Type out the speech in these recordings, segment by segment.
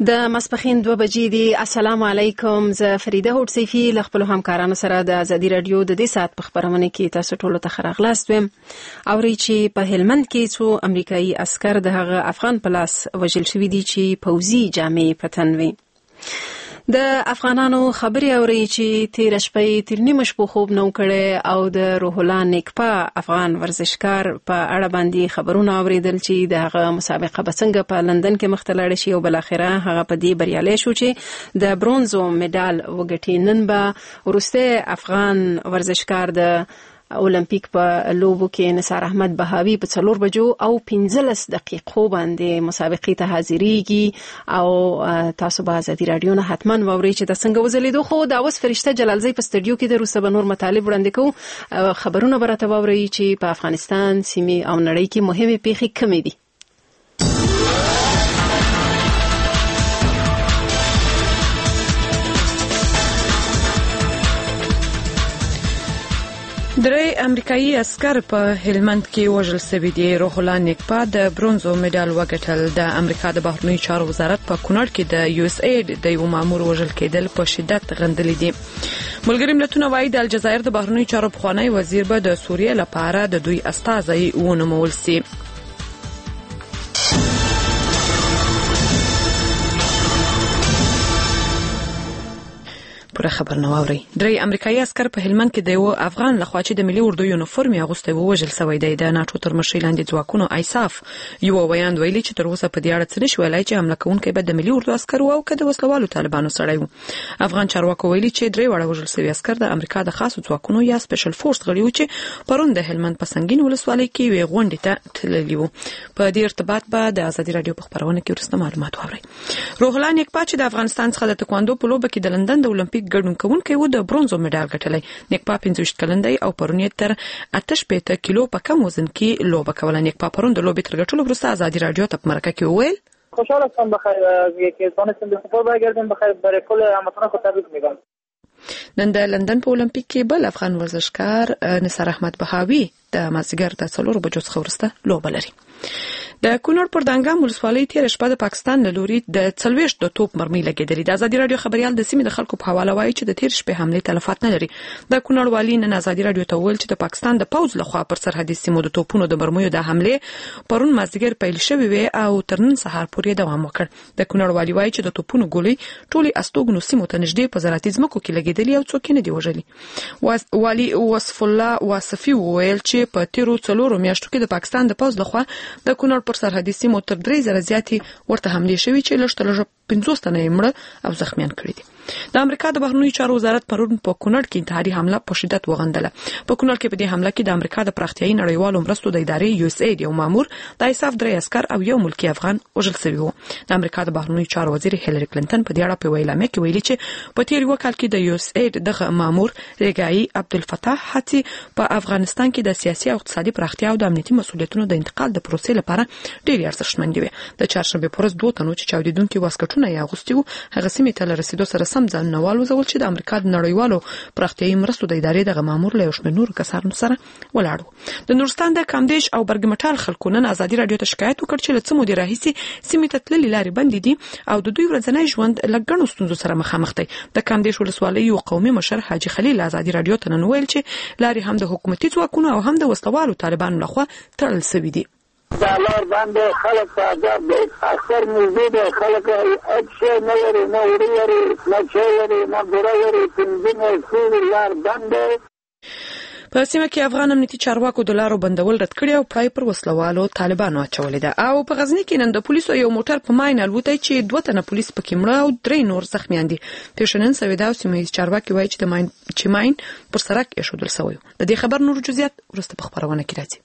د ماسپخین 2 بجې دي. السلام علیکم. زه فریده هوډسیفي له خپل همکارانو سره د ازادي رادیو د دې سات په خبرونه کې تاسو ټول ته خراغلاست ویم. اوري چې په هلمند کې څو امریکایي عسكر د هغه افغان پلاس وژل شوی دي چې پوځي جامې پتن وي. د افغانانو خبري اوري چې تیر شپې تیر نیمه شپه خوب نو کړي او د روح الله نیکپا افغان ورزشکار په اړه باندې خبرونه اوریدل چې د هغه مسابقه بسنګ په لندن کې مختلړ شي او بل اخره هغه په دې بریالي شو چې د برونزو مډال وګټي. نن به ورسته افغان ورزشکار د اولمپیک په لوبو کې نثار احمد بهاوی په 4 بجو او 15 دقیقو باندې مسابقې ته حاضرېږي او تاسو به ازادي رادیو نه حتما ووري چې د څنګه وزلیدو. خو دا اوس فرشته جلالزی په استودیو کې د روسه بنور مطالب وړاندې کوو. خبرونه برته ووري چې په افغانستان سیمه او نړۍ کې مهمه پیښې کومې دي. درې امریکایي عسكر په هلمند کې وژل شوي دي. روح الله نیکپا د برونزو مډال وګټل. د امریکا د بهرنیو چارو وزارت په کونړ کې د یو اس اید د یو مامور وژل کېدل په شدت غندلي دي. ملګری ملتونه وايي د الجزایر د بهرنیو چارو پخوانی وزیر به د سوریه لپاره د دوی استازی ونومول شي. پوره خبر نه واوري. درې امریکایي عسكر په هلمند کې د یو افغان لخوا چې د ملي اردو یونیفورم اغوستی وژل شوی دی. د ناټو تر مشرۍ لاندې ځواکونو ایساف یو ویاند ویلي چې تر اوسه په دې اړه څه نشي ویلای چې حمله کوونکی به د ملي اردو عسكر او که د وسلوالو طالبانو سړی وو. افغان چارواکو ویلي چې درې وړه وژل شوي عسكر د امریکا د خاصو ځواکونو یا سپیشل فورس غړي وو چې پرون د هلمند په سنگین ولسوالۍ کې وی غونډې ته تللي وو. په دې ارتباط به د ازادي رادیو په خبرونه کې ورسته معلومات واوري. روح الله نیکپا چې د افغانستان څخه د تکواندو په لوبه کې د لندن د اولمپیک ګډون کوونکی و د برونزو مډال ګټلی. نیکپا 25 کلن دی او پرون تر 88 کیلو په کم وزن کې لوبه کوله. نیکپا پرون د لوبې تر ګټلو وروسته ازادي رادیو ته په مرکه کې وویل خوشحال هستم بخیر که تونستم به سفر برگردم بخیر برای کل هموطنان خود تبریک میگم. نن د لندن په اولمپیک کې بل افغان ورزشکار نثار احمد بهاوی د مازیګر د 4 بجو څخه وروسته لوبه لري. د کونړ پر دانګام ولسوالۍ تیر شپه د پاکستان له لوري د 40 د توپ مرمۍ لګېدلې. د ازادي رادیو خبريال د سیمې د خلکو په حواله وایي چې د تیر شپې حمله تلفات نه لري. د کونړ والی نن ازادي رادیو ته ویل چې د پاکستان د پوځ لخوا پر سرحدي سیمو د توپونو د مرمۍ د حمله پرون مازیګر پیل شوې وي او تر نن سهار پورې دوام وکړ. د کونړ والی وایي چې د توپونو ګولۍ ټولي استوګنو سیمو ته نږدې په زراعتي ځمکو کې لګېدلې او څوک نه دی وژلي. والی وصف الله واصفي ویل چې په تیرو 4 میاشتو کې د پاکستان د پوځ لخوا د کونړ پر سرحدي سیمو تر 3000 زیاتې ورته حملې شوې چې لږ 50 تنه مړه او زخمیان کړي دي. د امریکا د بهرنیو چارو وزارت پرون په کونړ کې انتحاري حمله په شدت وغندله. په کونړ کې په دې حمله کې د امریکا د پراختیایي نړیوالو مرستو د ادارې یو اس اید یو مامور د ایساف 3 عسكر او یو ملکی افغان وژل شوی وو. د امریکا د بهرنیو چارو وزیر هیلری کلینټن په دې اړه په ویلامه کې ویلي چې په تیر وکال کې د یو اس اید د مامور ریګای عبدالفتاح حتی په افغانستان کې د سیاسي او اقتصادي پراختیا او د امنیتي مسؤلیتونو د انتقال د پروسې لپاره ډېر ارزښتمن دي. د چهارشنبه پرز 2 تنو چې چاودیدونکو واسکټونه یې اغوستي وو هغه سیمې ته رسیدو سره سم ځان نوال وزول چې د امریکا د نړیوالو پراختیایي مرستو د ادارې د مامور له شمېر نور کسانو سره ولاړ وو. د نورستان د کامدیش او برګمټال خلکو نن ازادي رادیو ته شکایت وکړ چې لڅ مو دی راهیسي سیمې ته تللي لارې بندې دي او د دوی ورځنی ژوند لګڼو ستونزو سره مخامخ دي. د کامدیش ولسوالۍ یو قومي مشر حاجی خلیل ازادي رادیو ته نن ویل چې لارې هم د حکومتي ځواکونو او هم د وسلوالو طالبانو لخوا تړل شوې دي. دلار باندې خلک عذاب دي. اکثر موجود خلک اکثر نه لري نه لري نه چیرې نه ګورې پنځه څو لار باندې. په سیمه کې افغان امنیتي چارواکو د لارو بندول رد کړی او پای پر وسلوالو طالبانو اچولې ده. او په غزنی کې نن د پولیسو یو موټر په ماین الوتای چې 2 تنه پولیس پکې مړه او 3 نور زخمیان دي. پیشنن سویدا او سیمه چارواکي وایي چې ماین پر سړک ایښودل شوی. د دې خبر نور جزئیات ورسته په خبرونه کې راځي.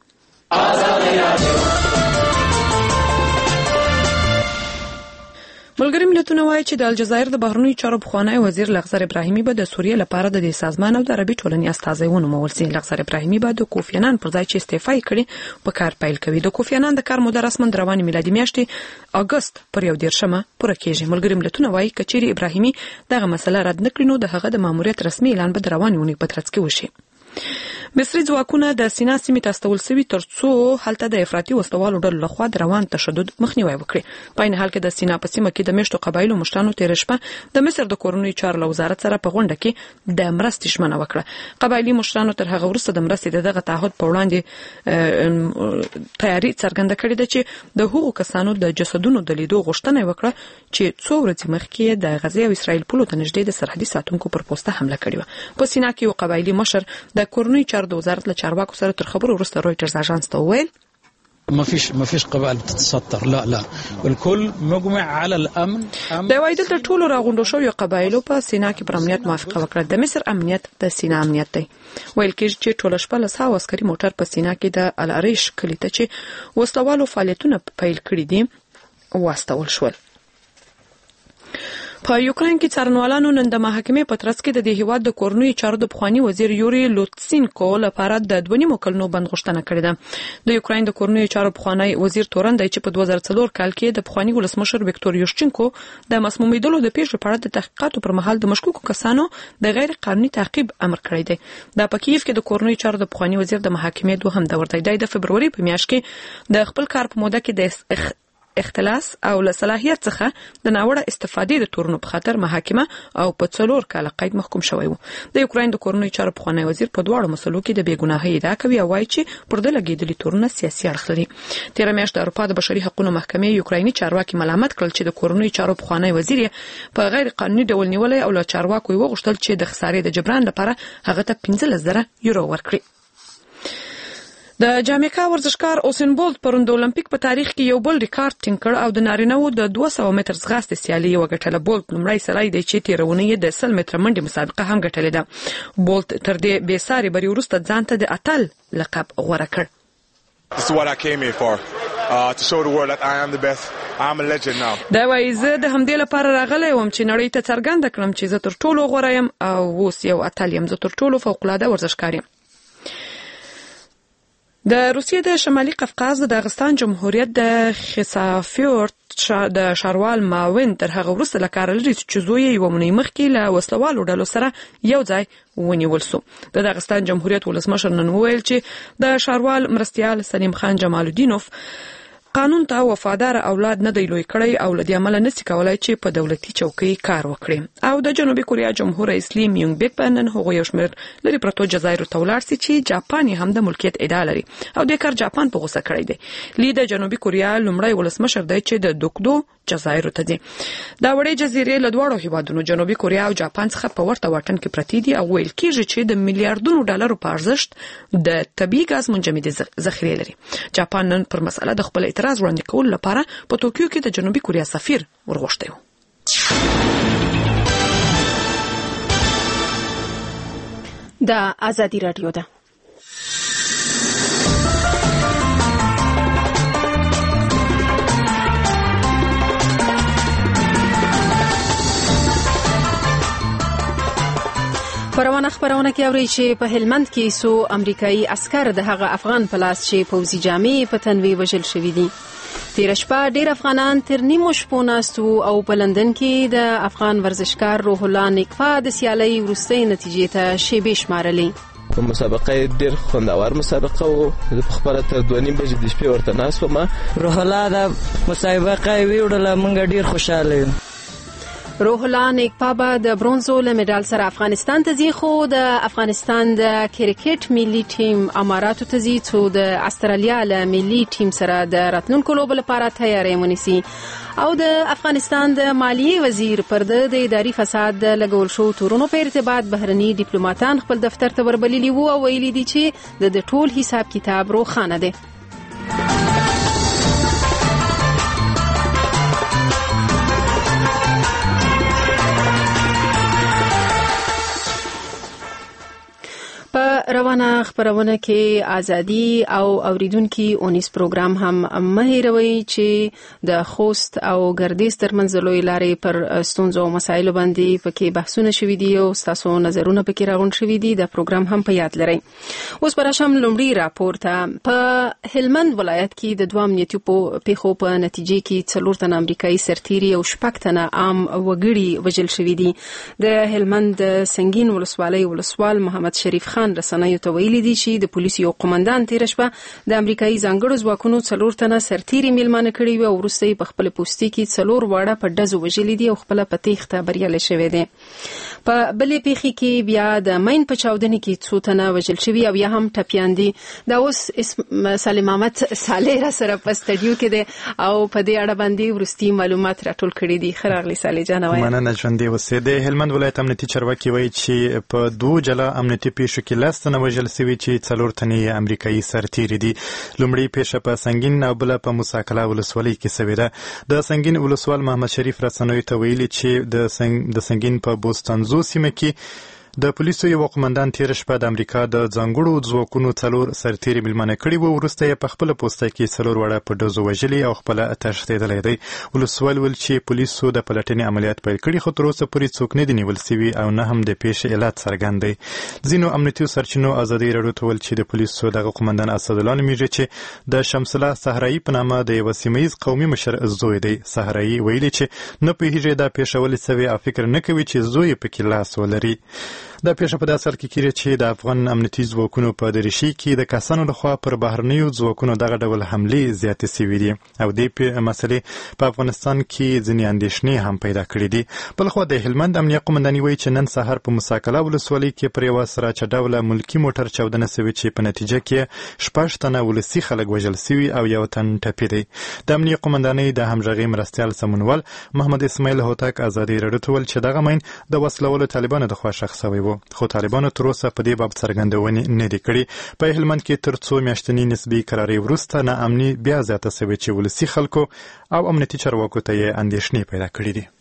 ملګری ملتونه وایي چې د الجزایر د بهرنیو چارو پخوانی وزیر لغزر ابراهیمي به د سوریه لپاره د سازمان او د عربي ټولنې استازی ونومول شي. لغزر ابراهیمي به د کوفی انان پر ځای چې استعفا یې کړې په کار پیل کوي. د کوفی انان د کار موده رسما د روانې میلادي میاشتې اگست پر 11مه پوره کېږي. ملګری ملتونه وایي کچېری ابراهیمي دغه مسله رد نکړي نو د هغه د ماموریت رسمي اعلان به د روانې اونۍ په ترڅ کې وشي. مصري ځواکونه د سینا سیمې ته استول شوي ترڅو هلته د افراطي وسلوالو ډلو لخوا د روان تشدد مخنیوي وکړي. په عین حال کې د سینا په سیمه کې د میشتو قبایلو مشرانو تیر شپه د مصر د کورنۍ چارو له وزارت سره په غونډه کې د مرستې ژمنه وکړه. قبایلي مشرانو تر هغه وروسته د مرستې دغه تعهد په وړاندې تیاری څرګنده کړې ده چې د هغو کسانو د جسدونو د لیدو غوښتنه وکړه چې څو ورځې مخکې د غزې او اسرائیل پولو ته نږدې د سرحدي ساتونکو پر پوسټه حمله کړې وه. په سینا کې یو قبایلي مشر د کورنۍ چارو د وزارت له چارواکو سره تر خبرو وروسته رويترز اژانس ته وویل ما فيش قبائل بتتستر لا والكل مجمع على الامن. د وایدل د ټولو راغونډو شویو قبایلو په سینا کې پر امنیت موافقه وکړه. د مصر امنیت د سینا امنیت دی. ویل کېږي چې ټول شپه له 100 عسکري موټر په سینا کې د العریش کلی ته چې وسلوالو فعالیتونه پیل کړي دي واستول شول. په یوکرين کې څارنوالانو نن د محکمې په ترڅ کې د دې هیواد د کورنۍ چارو د پخوانی وزیر یوري لوتسینکو لپاره د 2.5 کلونو بند غوښتنه کړې ده. د یوکرين د کورنۍ چارو پخوانی وزیر تورن دی چې په 2004 کال کې د پخوانی ولسمشر ویکتور یوشچنکو د مسمومیدلو د پیښو په اړه د تحقیقاتو پر مهال د مشکوکو کسانو د غیر قانوني تعقیب امر کړی دی. د پکیف کې د کورنۍ چارو د پخوانی وزیر د محکمې دوهم دور دی. د فبرवरी په میاشت کې د خپل کار په موده کې د اختلاس او له صلاحیت څخه د ناوړه استفادې د تورنو په خاطر محاکمه او په 4 کال قید محکوم شوی وو. د یوکرين د کورنۍ چارو پخوانی وزیر په دواړو مسلو کې د بیګناهۍ ادعا کوي او وایي چې پر د لګیدلي تورونه سیاسي اړخ لري. تیر میاشت د اروپا د بشري حقوقو محکمې یوکرایني چارواکي ملامت کړل چې د کورنۍ چارو پخوانی وزیر په غیر قانوني ډول نیولې او له چارواکو وغوښتل چې د خسارې د جبران لپاره هغه ته 15,000 یورو ورکړي. د جامیکا ورزشکار اوسین بولت پرون د اولمپیک په تاریخ کې یو بل ریکارډ ټینګ کړ او د نارینه‌وو د 200 متر ځغاستې سیالي وګټله. بولت لومړی سړی دی چې تیرونه یې د 100 متر منډې مسابقه هم ګټلې ده. بولت تر دې بې ساري بری وروسته ځان ته د اتل لقب غوره کړ. This is what I came here for, to show the world that I am the best. I'm a legend now. دا وایي زه د همدې لپاره راغلی وم چې نړۍ ته څرګنده کړم چې زه تر ټولو غوره یم او اوس یو اتل یم. زه تر ټولو فوق‌العاده ورزشکار یم. د روسیې د شمالي قفقاز د داغستان جمهوریت د خسافیورت د شاروال ماوین تر هغه وروسته له کار لري چې زوی یې ومني مخکې له وسلوالو ډلو سره یو ځای ونیول سو. د داغستان جمهوریت ولسمشر نن وویل چې د شاروال مرستیال سلیم خان جمال الدینوف قانون ته وفادار اولاد نه دی لوی کړی او لدی عمل نسی کولای چې په دولتي چوکۍ کار وکړي. او د جنوبي کوریا جمهور رئیس لی میونګ بیک بنن هغه یو شمېر لري پروتو جزایر ته ولاړ سي چې جاپان هم د ملکیت ادعا لري او د کار جاپان په غوسه کړی دی. لی د جنوبي کوریا لومړی ولسمشر دی چې د دوکدو جزایر ته دي. دا وړې جزیرې له دواړو هیوادونو جنوبي کوریا او جاپان څخه په ورته واټن کې پرتې دي او ویل کېږي چې د میلیارډونو ډالرو په ارزښت د طبيعي غاز منجمدې ذخیرې لري. جاپان نن پر مسله د خپل اعتراض وړاندې کول لپاره په توکیو کې د جنوبي کوریا سفیر ورغوښتی و. د ازادي رادیو ده. پروانه خبرونه کې اوري چې په هلمند کې سو امریکایي عسكر د هغه افغان پلاس چې پوځي جامې په تنوي وژل شوې دي. تیر شپه ډېر افغانان تر نیمو شپو ناستو او په لندن کې د افغان ورزشکار روح الله نیکفا د سیالۍ وروستۍ نتیجې ته شیبې شمارلې. مسابقه ډېر خوندور مسابقه و. د خبره تر 2:30 بجې د شپې ورته ناست وم. روح الله د مسابقه ویوړله موږ ډېر خوشاله یو. روح الله نیکپا به د برونزو له مډال سره افغانستان ته ځي خو د افغانستان د کرکټ ملي ټیم اماراتو ته ځي چې د استرالیا له ملي ټیم سره د راتلونکو لوبو لپاره تیاری ونیسي. او د افغانستان د مالیې وزیر پر د اداري فساد د لګول شو تورونو په ارتباط بهرني ډیپلوماټان خپل دفتر ته وربللي وو او ویلي دي چې د ټول حساب کتاب روښانه دی. په روانه خبرونه کې ازادي او اوریدونکو اونیس پروګرام هم مهیروي چې د خوست او ګردیز ترمنځ لوی لارې پر ستونزو او مسایلو باندې پکې بحثونه شوي دي او تاسو نظرونه پکې راغونډ شوي دي. د پروګرام هم په یاد لرئ. اوس پر شم لومړی راپور ته. په هلمند ولایت کې د 2 امنیتي پیښو په نتیجې کې 4 تنه امریکایي سرتیري او 6 تنه عام وګړي وژل شوي دي. د هلمند سنگین ولسوالۍ ولسوال محمد شریف خان رسنۍ رسنیو ته ویلي دي چې د پولیسو یو قومندان تیر شپه د امریکایي ځانګړو ځواکونو 4 تنه سرتیري میلمانه کړي وو او وروسته په خپل پوستي کې 4 واړه په ډزو وژلي دي او خپل په تیښته بریالي شوی دي. په بلې پیښې کې بیا د مین په چاودنې کې 2 تنه وژل شوي او یا هم ټپیان دي. دا اوس سالم احمد صالح را سره په سټډیو کې دي او په دې اړه باندې ورستي معلومات راټول کړي دي. خراغلی صالح جان وایي. مننه ژوندې اوسې. د هلمند ولایت امنیتي چارواکي وایي چې په 2 جلا امنیتي پیښو کې 10 تنه وژل شوي چې 4 تنه امریکایي سرتیري دي. لومړی پیښه په سنگین او بل په موساکلا ولسوالۍ کې شوې ده. د سنگین ولسوال محمد شریف رسنوي ته ویلي چې د سنگین په بوستانزو سیمه کې د پولیسو یو قومندان تیر شپه د امریکا د ځانګړو ځواکونو 4 سرتیري میلمانه کړي وو. وروسته یې په خپل پوسټ کې 4 وړه په ډزو وژلي او خپل تښتېدلی دی. ولسوال ول چې پولیسو د پلټنې عملیات پیل کړي خو تر اوسه پورې څوک نه دي نیول شوي او نه هم د پیښې علت څرګند دی. ځینو امنیتي سرچینو ازادي راډیو ته ویل چې د پولیسو دغه قومندان اسدالله نومیږي چې د شمس الله صحرایي په نامه د یو سیمه‌ییز قومي مشر زوی دی. صحرایي ویلي چې نه پوهیږي دا پیښه ولې سوي او فکر نه کوي چې زوی پکې لاس ولري. دا پیښه په داسې حال کې کېږي چې د افغان امنیتي ځواکونو په دریشي کې د کسانو لخوا پر بهرنیو ځواکونو دغه ډول حملې زیاتې شوي دي او دې مسلې په افغانستان کې ځینې اندېښنې هم پیدا کړي دي. بلخوا د هلمند امنیه قومنداني وایي چې نن سهار په موساکلا ولسوالۍ کې پر یوه سراچه ډوله ملکي موټر چاودنه شوې چې په نتیجه کې 6 تنه ولسي خلک وژل شوي او 1 تن ټپي دی. د امنیه قومندانۍ د همغږۍ مرستیال سمونوال محمد اسماعیل هوتک ازادي راډیو ته ویل چې دغه مین د وسلوالو طالبانو د خوا شخ شوی خو طالبانو تر اوسه په دې باب څرګندونې نه دي کړې. په هلمند کې تر څو میاشتنۍ نسبي قرارې وروسته ناامني بیا زیاته شوې چې ولسي خلکو او امنیتي چارواکو ته یې اندېښنې پیدا کړې دي.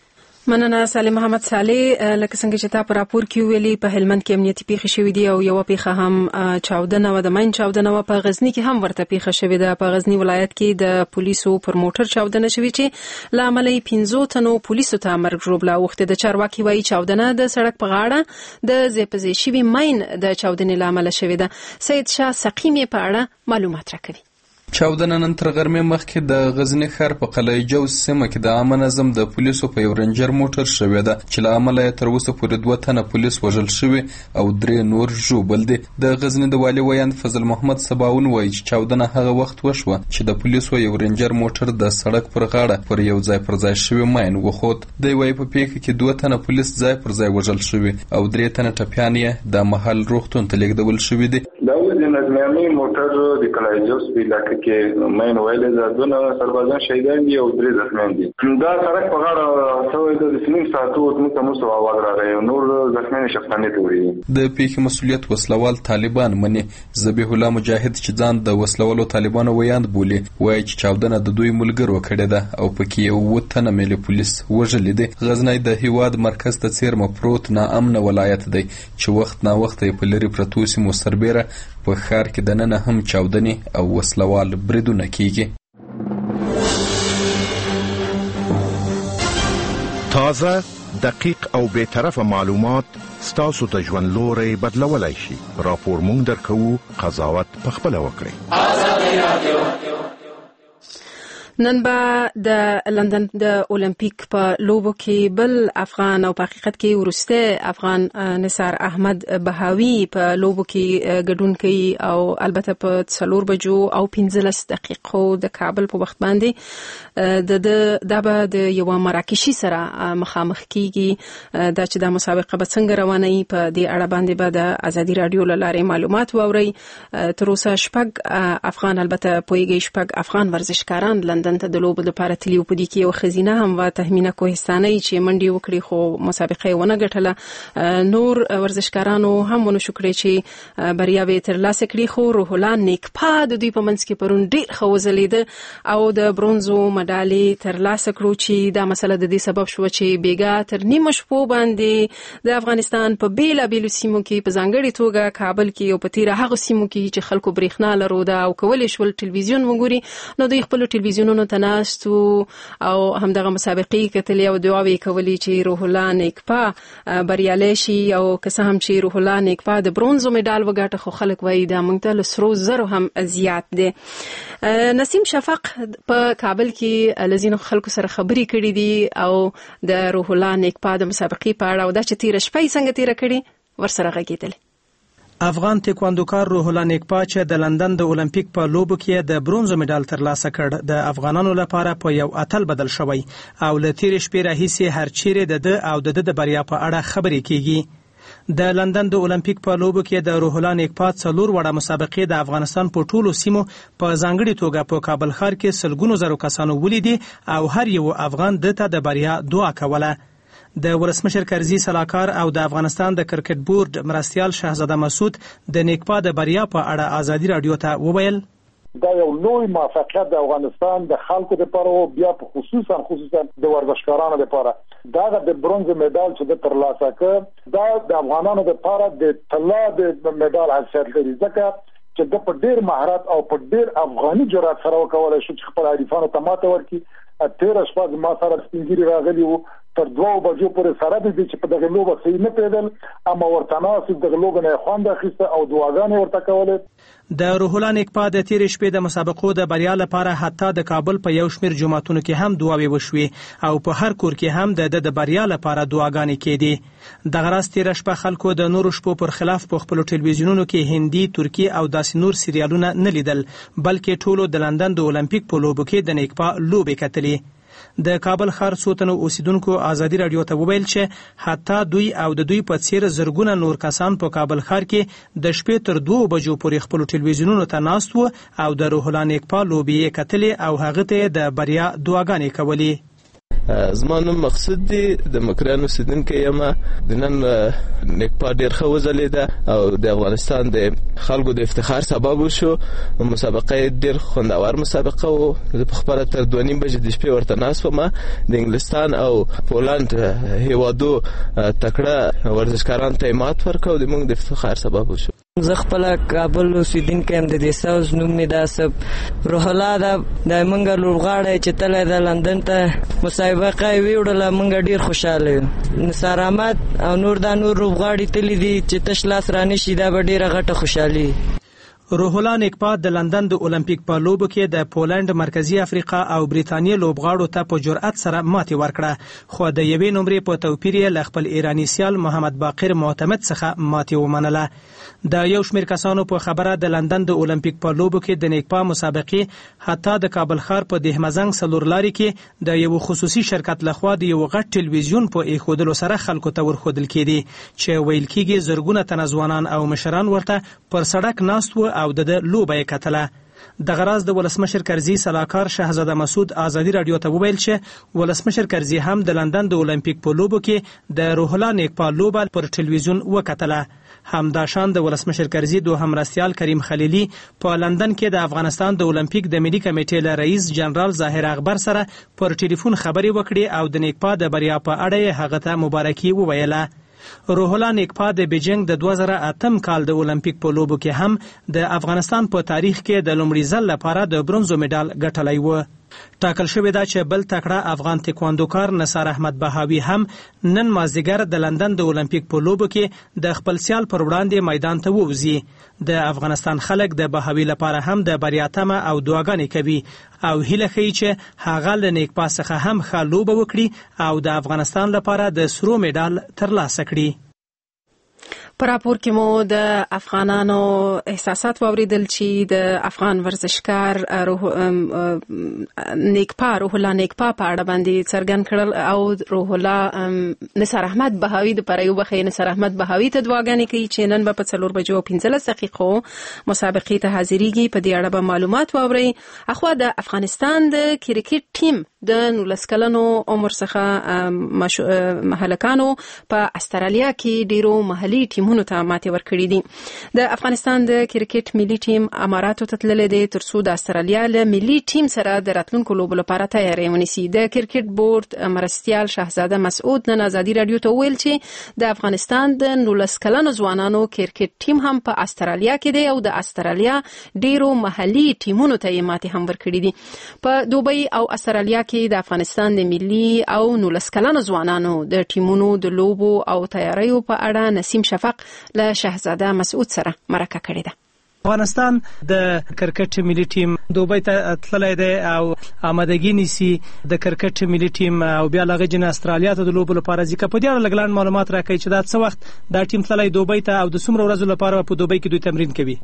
مننه سالم محمد صالح. لکه څنګه چې تا په راپور کې ویلي په هلمند کې امنیتي پیښې شوې دي او یو پیښه هم چاودنه و د مین چاودنه و. په غزنی کې هم ورته پیښه شوې ده. په غزنی ولایت کې د پولیسو پر موټر چاودنه شوې چې له امله 15 تنو پولیسو ته مرګ ژوبله اوښتې. د چارواکي وایي چاودنه د سړک په غاړه د ځای شوي مین د چاودنې له امله شوې ده. سید شاه سقیم په اړه معلومات راکوي. چاودنه نن تر غرمې مخکې د غزنی ښار په قلعه جوز سیمه کې د عامه نظم د پولیسو په یو رنجر موټر شوې ده چې له امله یې تر اوسه پورې 2 تنه پولیس وژل شوي او 3 نور ژوبل دي. د غزنی د والي ویاند فضل محمد سباون وایي چې چاودنه هغه وخت وشوه چې د پولیسو یو رنجر موټر د سړک پر غاړه پر یو ځای پر ځای شوی ماین وخوت. دی وایي په پیښه کې 2 تنه پولیس ځای پر ځای وژل شوي او 3 تنه ټپیان یې د محل روغتون ته لیږدول شوي دي. دا د نظامي موټر د قلعه جوز په علاقې کې مین ویلې زادونه سربازان شهیدان دي او 3 زخمیان دي. دا سړک په غاړه شوی د سنیم ساتو موږ اواز راغی نور زخمیان شخصانه توري. د پیښې مسؤلیت وسلوال طالبان مني. ذبیح الله مجاهد چې ځان د وسلوالو طالبانو ویاند بولي وایي چې چاودنه د دوی ملګرو کړې ده او پکې 9 تنه ملي پولیس وژلي دي. غزنی د هیواد مرکز ته څیرمه پروت ناامن ولایت دی چې وخت نا وخت په لری پرتو سیمو سربېره په ښار کې د نن هم چاودنې او وسلوال بریدونه کیږي. تازه، دقیق او بے طرفه معلومات ستاسو د ژوند لوري بدلولای شي. راپور مونږ درکو، قضاوت پخپله وکړئ. آزادي رادیو. نن به د لندن د اولمپیک په لوبو کې بل افغان او په حقیقت کې ورسته افغان نثار احمد بهاوی په لوبو کې ګډون کوي او البته په 4 بجو او 15 دقیقو د کابل په وخت باندې د د یو مراکشي سره مخامخ کیږي. دا چې د مسابقه به څنګه روانه په دې اړه باندې به د ازادي رادیو لاره معلومات واوري. تر اوسه 6 افغان البته پویږي 6 افغان ورزشکاران لندن ته د لوبو لپاره تللی په دې کې یو خزینه هم و تهمینه کوهستاني چې منډي وکړي خو مسابقه ونه ګټله. نور ورزشکارانو هم ونه شو کړی چې بریا به تر لاسه کړي خو روح الله نیکپا د دوی په منځ کې پرون ډیر خوځلید او د برونزو مډالي تر لاسه کړو چې دا مسله د دې سبب شو چې بیګا تر نیمه شپو باندې د افغانستان په بیلا بیلو سیمو کې په ځانګړي توګه کابل کې او په تیر هغه سیمو کې چې خلکو برېښنا لرو دا او کولې شول ټلویزیون وګوري نو دوی خپل ټلویزیونونو تناستو او همدغه مسابقې کتلې او دعاوې کولې چې روح الله نیکپا بریالي شي او که څه هم چې روح الله نیکپا د برونزو میډال وګاټه خو خلک وایي دا موږ ته له سرو زرو هم زیات دي. نسیم شفق په کابل کې لزینو خلکو سره خبرې کړې دي او د روح الله نیکپا د مسابقې په اړه او دا چې تیر شپه څنګه تیر کړي ورسره غږیدل. افغان تکواندوکار روح الله نیکپا چې د لندن د اولمپیک په لوبو کې د برونزو مډال ترلاسه کړ د افغانانو لپاره په یو اتل بدل شوی او له تیر شپې راهیسې هر چیرې د بریا په اړه خبرې کیږي د لندن د اولمپیک په لوبو کې د روح الله نیکپا 4 وړه مسابقې د افغانستان په ټولو سیمو په ځانګړي توګه په کابل ښار کې سلګونو زرو کسانو ولیدي او هر یو افغان د بریا دعا کوله د ولسمشر کرزي سلاکار او د افغانستان د کرکټ بورډ مرستیال شهزاده مسعود د نیکپا د بریا په اړه ازادي رادیو ته وویل دا یو لوی موفقیت د افغانستان د خلکو لپاره او بیا په خصوصا د ورزشکارانو لپاره دا د برونز مډال چې د ترلاسه کړ دا د افغانانو لپاره د طلا د مډال حیثیت لري ځکه چې د په ډیر مهارت او په ډیر افغاني جرأت سره وکولای شو چې خپل حریفانو ته ماته ورکړي تیر شپه ما سره سپینګری راغلی وو تر 2 بجو پورې سره دي چې په دغه لوبه صحیح نه پیدل اما ورته ناسې دغه لوبه نه خوند اخیسته او دعاګانې ورته کولې د روح الله نیکپا د تیر شپې د مسابقو د بریا لپاره حتی د کابل په یو شمیر جماعتونو کې هم دعاوې وشوې او په هر کور کې هم د بریا لپاره دعاګانې کېدې دغه راز تیر شپه خلکو د نورو شپو پر خلاف په خپل ټلویزیونونو کې هندي ترکی او داسې نور سریالونه نه لیدل بلکې ټولو د لندن د اولمپیک په لوبو کې د نیکپا لوبې کتلې د کابل ښار څو تنو اوسیدونکو ازادي رادیو ته وویل چې حتی دوی او د دوی په څیر زرګونه نور کسان په کابل ښار کې د شپې تر 2 بجو پورې خپل ټلویزیونونو ته ناست وو او د روح الله نیکپا لوبې کتلې او هغه ته د بریا دعاګانې کولې زما نوم مقصود دی د مکران اوسیدونکی یم د نن نیکپا ډېر ښه وځلېده او د افغانستان د خلکو د افتخار سبب وشو مسابقه ډېر خوندور مسابقه و زه په خپله تر 2:30 بجې د شپې ورته ناست وم د انګلستان او پولنډ هیوادو تکړه ورزشکارانو ته یې مات ورکړ او زموږ د افتخار سبب وشو زه خپله کابل اوسیدونکی یم د دې ساوز نوم مې د اسب روح الله دا د موږ لوبغاړی چې تللی د لندن ته مسابقه یې ویوړله موږ ډېر خوشحاله یو نثار احمد او نور لوبغاړي تللی دي چې تش لاس رانشي دا به ډېره غټه خوشحالي روح الله نیکپا د لندن د اولمپیک په لوبو کې د پولنډ مرکزی افریقا او بریتانیا لوبغاړو ته په جرأت سره ماتې ورکړه خو د یوې نمرې په توپیر یې له خپل ایرانی سیال محمد باقر معتمد څخه ماتې ومنله د یو شمېر کسانو په خبره د لندن د اولمپیک په لوبو کې د نیکپا مسابقې حتی د کابل ښار په دهمزنګ څلور لارې کې د یو خصوصي شرکت لخوا د یو غټ ټلویزیون په ایښودلو سره خلکو ته ورښودل کېدي چې ویل کېږي زرګونه تنه ځوانان او مشران ورته پر سړک ناست وو او د لوبه یې کتله دغه راز د ولسمشر کرزي سلاکار شهزاده مسعود ازادي رادیو ته وویل چې ولسمشر کرزي هم د لندن د اولمپیک په لوبو کې د روح الله نیکپا لوبه پر ټلویزیون وکتله همداشان د ولسمشر کرزي دوهم مرستیال کریم خلیلي په لندن کې د افغانستان د اولمپیک د ملي کمیټې له رئیس جنرال ظاهر اکبر سره پر ټلیفون خبرې وکړې او د نیکپا د بریا په اړه هغه ته مبارکي وویله روح الله نیکپا د بیجینګ د 2008 کال د اولمپیک په لوبو کې هم د افغانستان په تاریخ کې د لومړي ځل لپاره د برونزو مډال ګټلی و ټاکل شوې ده چې بل تکړه افغان تکواندوکار نثار احمد بهاوي هم نن مازدیګر د لندن د اولمپیک په لوبو کې د خپل سیال پر وړاندې میدان ته ووځي د افغانستان خلک د بهاوي لپاره هم د بریا تمه او دعاګانې کوي او هیله ښیي چې هغه له نیکپا څخه هم ښه لوبه وکړي او د افغانستان لپاره د سرو مډال ترلاسه کړي په راپور کې مو د افغانانو احساسات واوریدل چې د افغان ورزشکار نیکپا روح الله نیکپا په اړه باندې څرګند کړل او روح الله نثار احمد بهاوي د پرایو بخې نثار احمد بهاوي ته دعاګانې کوي چې نن به په 4:15 دقیقو مسابقې ته حاضرېږي په دې اړه به معلومات واوري اخوا د افغانستان د کرکټ ټیم د 19 کلنو عمر څخه هلکانو په استرالیا کې ډیرو محلي ټیمونو ته ماتې ورکړې دي د افغانستان د کرکټ ملي ټیم اماراتو ته تللی دی ترڅو د استرالیا له ملي ټیم سره د راتلونکو لوبو لپاره تیاری ونیسي د کرکټ بورډ مرستیال شهزاده مسعود نن ازادي رادیو ته ویل چې د افغانستان د 19 کلنو ځوانانو کرکټ ټیم هم په استرالیا کې دی او د استرالیا ډیرو محلي ټیمونو ته ماتې هم ورکړې دي په دوبۍ او استرالیا کې د افغانستان د ملي او 19 کلنو ځوانانو د ټیمونو د لوبو او تیاریو په اړه نسیم شفق له شهزاده مسعود سره مرکه کړې ده افغانستان د کرکټ ملي ټیم دوبۍ ته تللی دی او آمادګي نیسي د کرکټ ملي ټیم او بیا له هغې نه استرالیا ته د لوبو لپاره ځي. که په دې اړه لږ لاندې معلومات راکړئ چې دا څه وخت دا ټیم تللی دوبۍ ته او د څومره ورځو لپاره په دوبۍ کې دوی تمرین کوي؟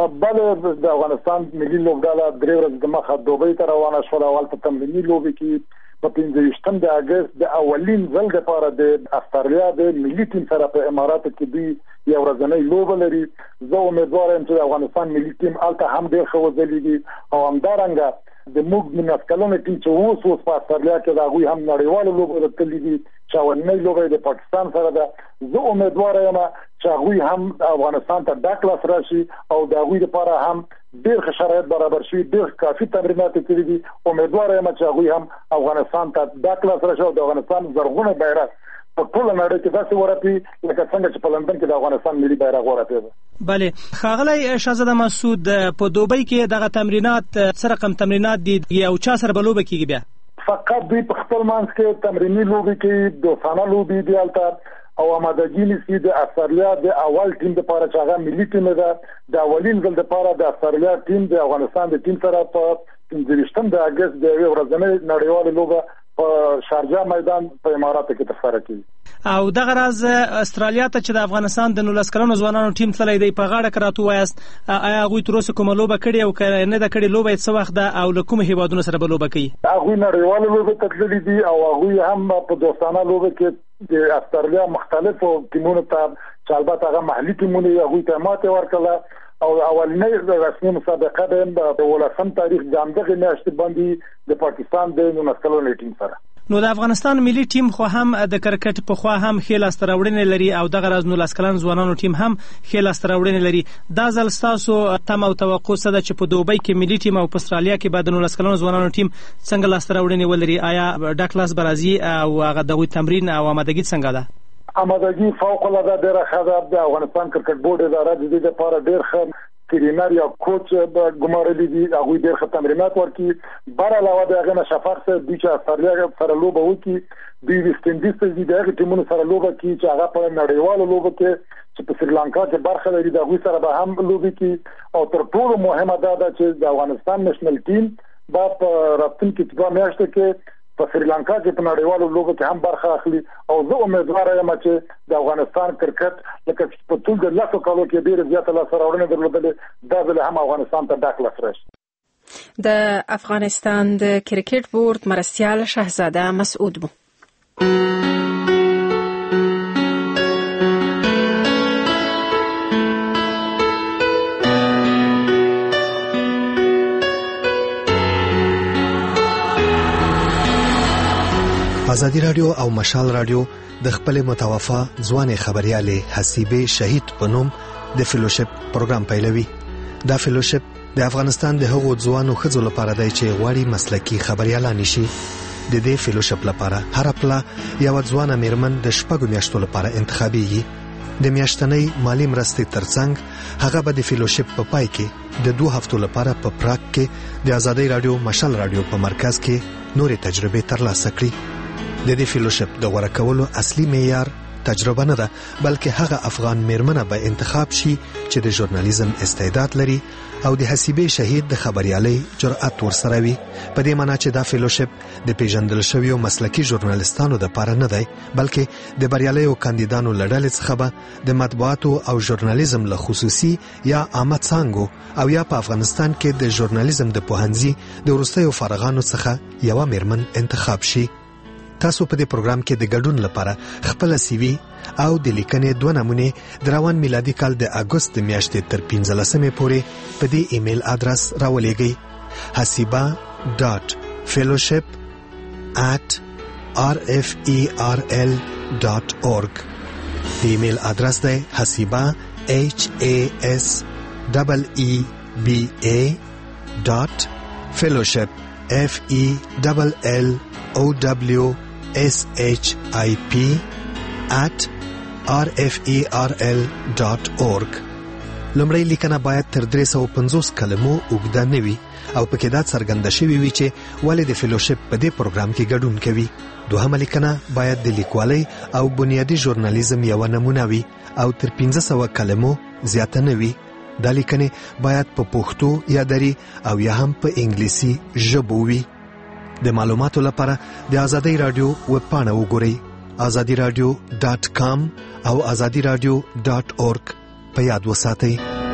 بله د افغانستان ملي لوبډله 3 ورځې دمخه دوبۍ ته روانه شوله. اول په تمریني لوبې کې په 15 د اگست د اولین ځل لپاره د استرالیا د ملي ټیم سره په اماراتو کې دوی یو ورځنۍ لوبه لري. زه امیدوار یم چې د افغانستان ملي ټیم هلته هم ډېر ښه وځلیږي او همدارنګه د موږ 19 کلنه ټیم چې اوس په استرالیا کې د هغوی هم نړیواله لوبه لرلې دي چې اولنۍ لوبه د پاکستان سره ده. زه امیدوار یم چې هغوی هم افغانستان ته ډک لاس راشي او د هغوی لپاره هم ډېر ښه شرایط برابر شي، ډېر کافي تمرینات کړي دي. امیدوار یم چې هغوی هم افغانستان ته ډک لاس راشي او د افغانستان زرغونه بیرغ په ټوله نړۍ کې داسې ورپي لکه څنګه چې په لندن کې د افغانستان ملي بیرغ ورپي ده. بله ښاغلی شهزاده مسعود، په دوبۍ کې دغه تمرینات څه رقم تمرینات دي او چا سره به لوبه کیږي؟ بیا فقط دوی په خپل منځ کې تمریني لوبې کې دوستانه لوبې دي هلته او آمادګي نیسي د استرالیا د اول ټیم لپاره چې هغه ملي ټیم ده. د اولین ځل لپاره د استرالیا ټیم د افغانستان د ټیم سره په 15 د اگست د یوې ورځنۍ نړیوالې لوبه په شارجه میدان په اماراتو کې ترسره کیږي. او دغه راز استرالیا ته چې د افغانستان د 19 کلنو ځوانانو ټیم تللی دی، په غاړه کې راته ووایاست آیا هغوی تر اوسه کومه لوبه کړې او که نه ده کړې لوبه یې څه وخت ده او له کومو هیوادونو سره به لوبه کوي؟ هغوی نړیواله لوبې ته تللي دي او هغوی هم په دوستانه لوبه کې د استرالیا مختلفو ټیمونو ته چې البته هغه محلي ټیمونه یې هغوی ته ماتې ورکړله او اولنۍ رسمي مسابقه به د 18 تاریخ د همدغې میاشتې باندې د پاکستان د 19 کلنو ټیم سره. نو د افغانستان ملي ټیم خو هم د کرکټ په خوا هم ښې لاسته راوړنې لري او دغه راز 19 کلن ځوانانو ټیم هم ښې لاسته راوړنې لري. دا ځل ستاسو تمه او توقع څه ده چې په دوبۍ کې ملي ټیم او په استرالیا کې به د 19 کلنو ځوانانو ټیم څنګه لاسته راوړنې ولري؟ آیا ډک لاس به راځي او هغه د هغوی تمرین او آمادګي څنګه ده؟ آمادګي فوق العاده ډېره ښه ده. د افغانستان کرکټ بورډ اداره د دې لپاره ډېر ښه ټرینر یا کوچ ګمارلی دي، هغوی ډېر ښه تمرینات ورکوي. بر علاوه د هغې نه شفاق صاحب دوی چې استرالیا سره لوبه وکړي، دوی ویسټ انډیز ته ځي د هغې ټیمونو سره لوبه کوي چې هغه په نړیوالو لوبو کې چې په سریلانکا کې برخه لري د هغوی سره به هم لوبې کوي. او تر ټولو مهمه دا ده چې د افغانستان نېشنل ټیم به په راتلونکي 2 میاشتو کې په سریلانکا کې په نړیوالو لوبو کې هم برخه اخلي. او زه امیدوار یم چې د افغانستان کرکټ لکه په ټول د 10 کالو کې ډېرې زیاته لاسته راوړنې درلودلې، دا ځل هم افغانستان ته ډک لاس راشي. د افغانستان د کرکټ بورډ مرستیال شهزاده مسعود بو. ازادي رادیو او مشال رادیو د خپل متوفا ځوانې خبريالې حسیبه شهید په نوم د فیلوشپ پروګرام پیلوي. دا فیلوشپ د افغانستان د هغو ځوانو ښځو لپاره دی چې غواړي مسلکي خبريالان شي. د دې فیلوشپ لپاره هر پلا یو ځوانه میرمن د 6 میاشتو لپاره انتخابيږي. د میاشتنۍ مالی مرستې ترڅنګ هغه به د فیلوشپ په پای کې د 2 هفتو لپاره په پراګ کې د ازادي رادیو مشال رادیو په مرکز کې نورې تجربې ترلاسه کړي. د دې فیلوشپ د غوړه کولو اصلي معیار تجربه نه ده، بلکې هغه افغان میرمنه به انتخاب شي چې د ژورنالیزم استعداد لري او د حسیبه شهید د خبريالۍ جرأت ورسره وي. په دې معنی چې دا فیلوشپ د پیژندل شویو مسلکي ژورنالیستانو د لپاره نه دی، بلکې د بریالیو کاندیدانو لړل څخه به د مطبوعاتو او ژورنالیزم له خصوصي یا عامه څانګو او یا په افغانستان کې د ژورنالیزم د پوهنځي د وروستیو فارغانو څخه یو میرمن انتخاب شي. تاسو په دې پروګرام کې د ګډون لپاره خپل سی وی او د لیکنې 2 نمونه د روان میلادي کال د اگست میاشتې تر 15 پورې په دې ایمیل ادرس راولېږئ: hasiba.fellowship@rferl.org. د ایمیل ادرس دی hasiba@rferl.org. لومړی لیکنه باید تر 350 کلمو اوږده نه وي او پکې دا څرګنده شوی وي چې ولې د فیلوشپ په دې پروګرام کې ګډون کوي. دوهمه لیکنه باید د لیکوالۍ او بنیادی ژورنالیزم یو نمونه وي او تر 1500 کلمو زیاته نه وي. دا لیکنې باید په پښتو یا دری او یا هم په انګلیسي ژبه وي. د معلوماتو لپاره د آزادۍ رادیو ویب پاڼه وګورئ azadiradio.com او azadiradio.org په یاد وساتئ.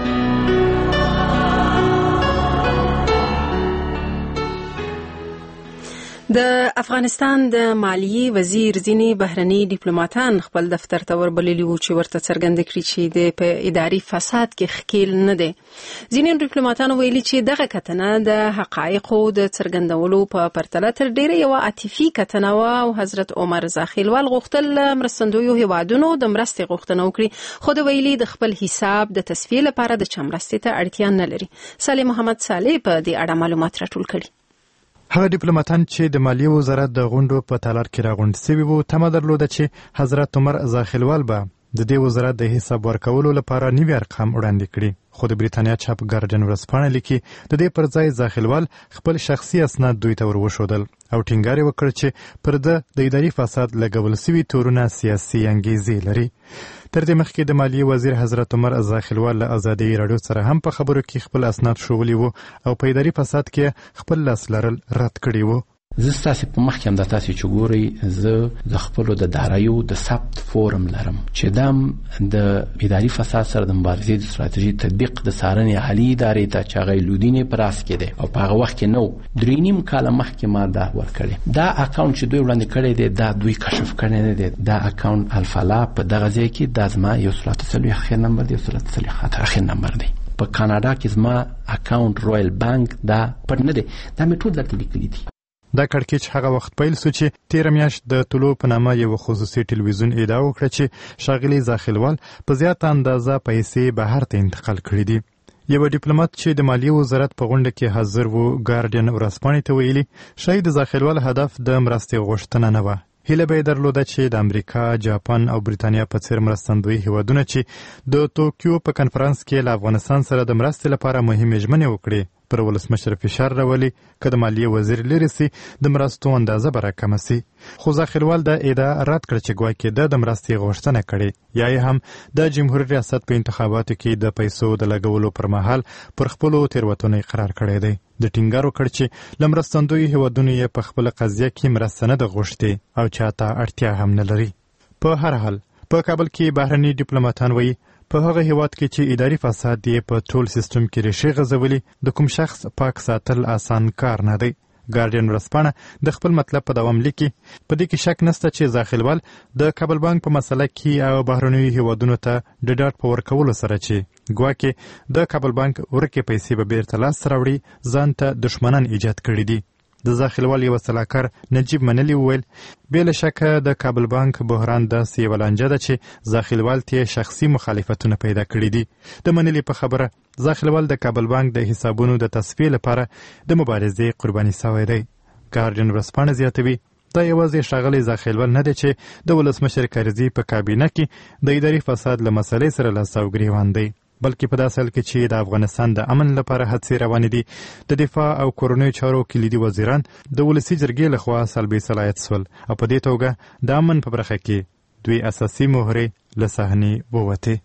د افغانستان د مالیې وزیر ځینی بهرني ډیپلوماټان خپل دفتر ته وربللي وو چې ورته څرګند کړي چې د اداري فساد کې ښکیل نه دی. ځینی ډیپلوماټانو ویلي چې دغه کتنه د حقایقو د څرګندولو په پرتله تر ډیره یو عاطفي کتنه و او حضرت عمر رضا خیلوال غوښتل مرستندویو هیوادونو د مرستې غوښتنه وکړي، خو د ویلي د خپل حساب د تصفیه لپاره د چمرستې ته اړتیا نه لري. صالح محمد صالح په دې اړه معلومات راټول کړي. هغه ډیپلوماټان چې د مالیې وزارت د غونډو په تالار کې راغونډ شوي وو تمه درلوده چې حضرت عمر رضا خیلوال به د دې وزارت د حساب ورکولو لپاره نوي ارقام وړاندې کړي، خو د بریتانیا چاپ ګارډین ورځپاڼه لیکي د دې پر ځای زاخیلوال خپل شخصي اسناد دوی ته وروښودل او ټینګار وکړ چې پر د اداري فساد لګول شوي تورونه سیاسي انګیزې لري. تر دې مخکې د مالیې وزیر حضرت عمر رضا خیلوال له آزادۍ رادیو سره هم په خبرو کې خپل اسناد ښوولي وو او په اداري فساد کې خپل لاس لرل رد کړي وو. زه ستاسو په مخ کې هم د تاسو چې ګورئ زه د خپل د دارایو د ثبت فورم لرم چې دام د اداري فساد سره د مبارزې د ستراتیژي تطبیق د سارنې عالی ادارې ته چې هغه لودینې پر اس کې ده او په هغه وخت کې نو 3.5 کال مخکې ما دا ورکړي. دا اکاونټ چې دوی وړاندې کړی دی دا دوی کشف کړی نه دی. دا اکاونټ الفلا په دغه ځای کې د زما یو 330 اخر نمبر دی 330 اخر نمبر دی. په کاناډا کې زما اکاونټ رویل بانک دا پټ نه دی. دا می ټول درته لیکلي دي. دا کړکېچ هغه وخت پیل سو چې 13 میاشت د طلوع په نامه یو خصوصي ټلویزیون ادعا وکړه چې شاغلي زاخیلوال په زیاته اندازه پیسې بهر ته انتقال کړې دي. یو ډیپلوماټ چې د مالیې وزارت په غونډه کې حاضر وو ګارډین ورځپاڼې ته ویلي شاید زاخیلوال هدف د مرستې غوښتنه نه و. هیله به درلوده چې د امریکا، جاپان او بریتانیا په څیر مرستندوی هیوادونه چې د توکیو په کنفرانس کې له افغانستان سره د مرستې لپاره مهمه ژمنې وکړي پر ولسمشر فشار راولي که د مالیې وزیر لري سي د مرستو اندازه به راکمه سي. خو زاخیلوال د ادعا رد کړ چې ګواکې د مرستې غوښتنه کړې یا یې هم د جمهوریت ریاست په انتخاباتو کې د پیسو د لګولو پر مهال پر خپلو تېروتنو اقرار کړی دی. د ټینګار وکړ چې له مرستندویو هیوادونو یې په خپله قضیه کې مرسته نه ده غوښتې او چاته اړتیا هم نه لري. په هر حال په کابل کې بهرني ډیپلوماټان وایي په هغه هیواد کې چې اداري فساد یې په ټول سیستم کې ریښې غځولي د کوم شخص پاک ساتل آسان کار نه دی. ګارډین ورځپاڼه د خپل مطلب په دوام لیکي په دې کې شک نشته چې زاخیلوال د کابل بانک په مسله کې او بهرنیو هیوادونو ته د ډاډ په ورکولو سره چې ګواکې د کابل بانک ورکې پیسې به بیرته لاسته راوړي ځان ته دښمنان ایجاد کړي دي. د زاخیلوال یو سلاکار نجیب منلی وویل بې له شکه د کابل بانک بحران داسې یوه لانجه ده چې زاخیلوال ته شخصي مخالفتونه پیدا کړي دي. د منلی په خبره زاخیلوال د کابل بانک د حسابونو د تصفیې لپاره د مبارزې قرباني سوی دی. ګارډین ورځپاڼه زیاتوي دا یوازې ښاغلی زاخیلوال نه دی چې د ولسمشر کرزي په کابینه کې د اداري فساد له مسلې سره لاس او ګریوان دی، بلکې په داسې حال کې چې د افغانستان د امن لپاره هڅې روانې دي د دفاع او کورنیو چارو کلیدي وزیران د ولسي جرګې لخوا سلبي صلاحیت شول او په دې توګه د امن په برخه کې دوی اساسي مهرې له صحنې ووتې.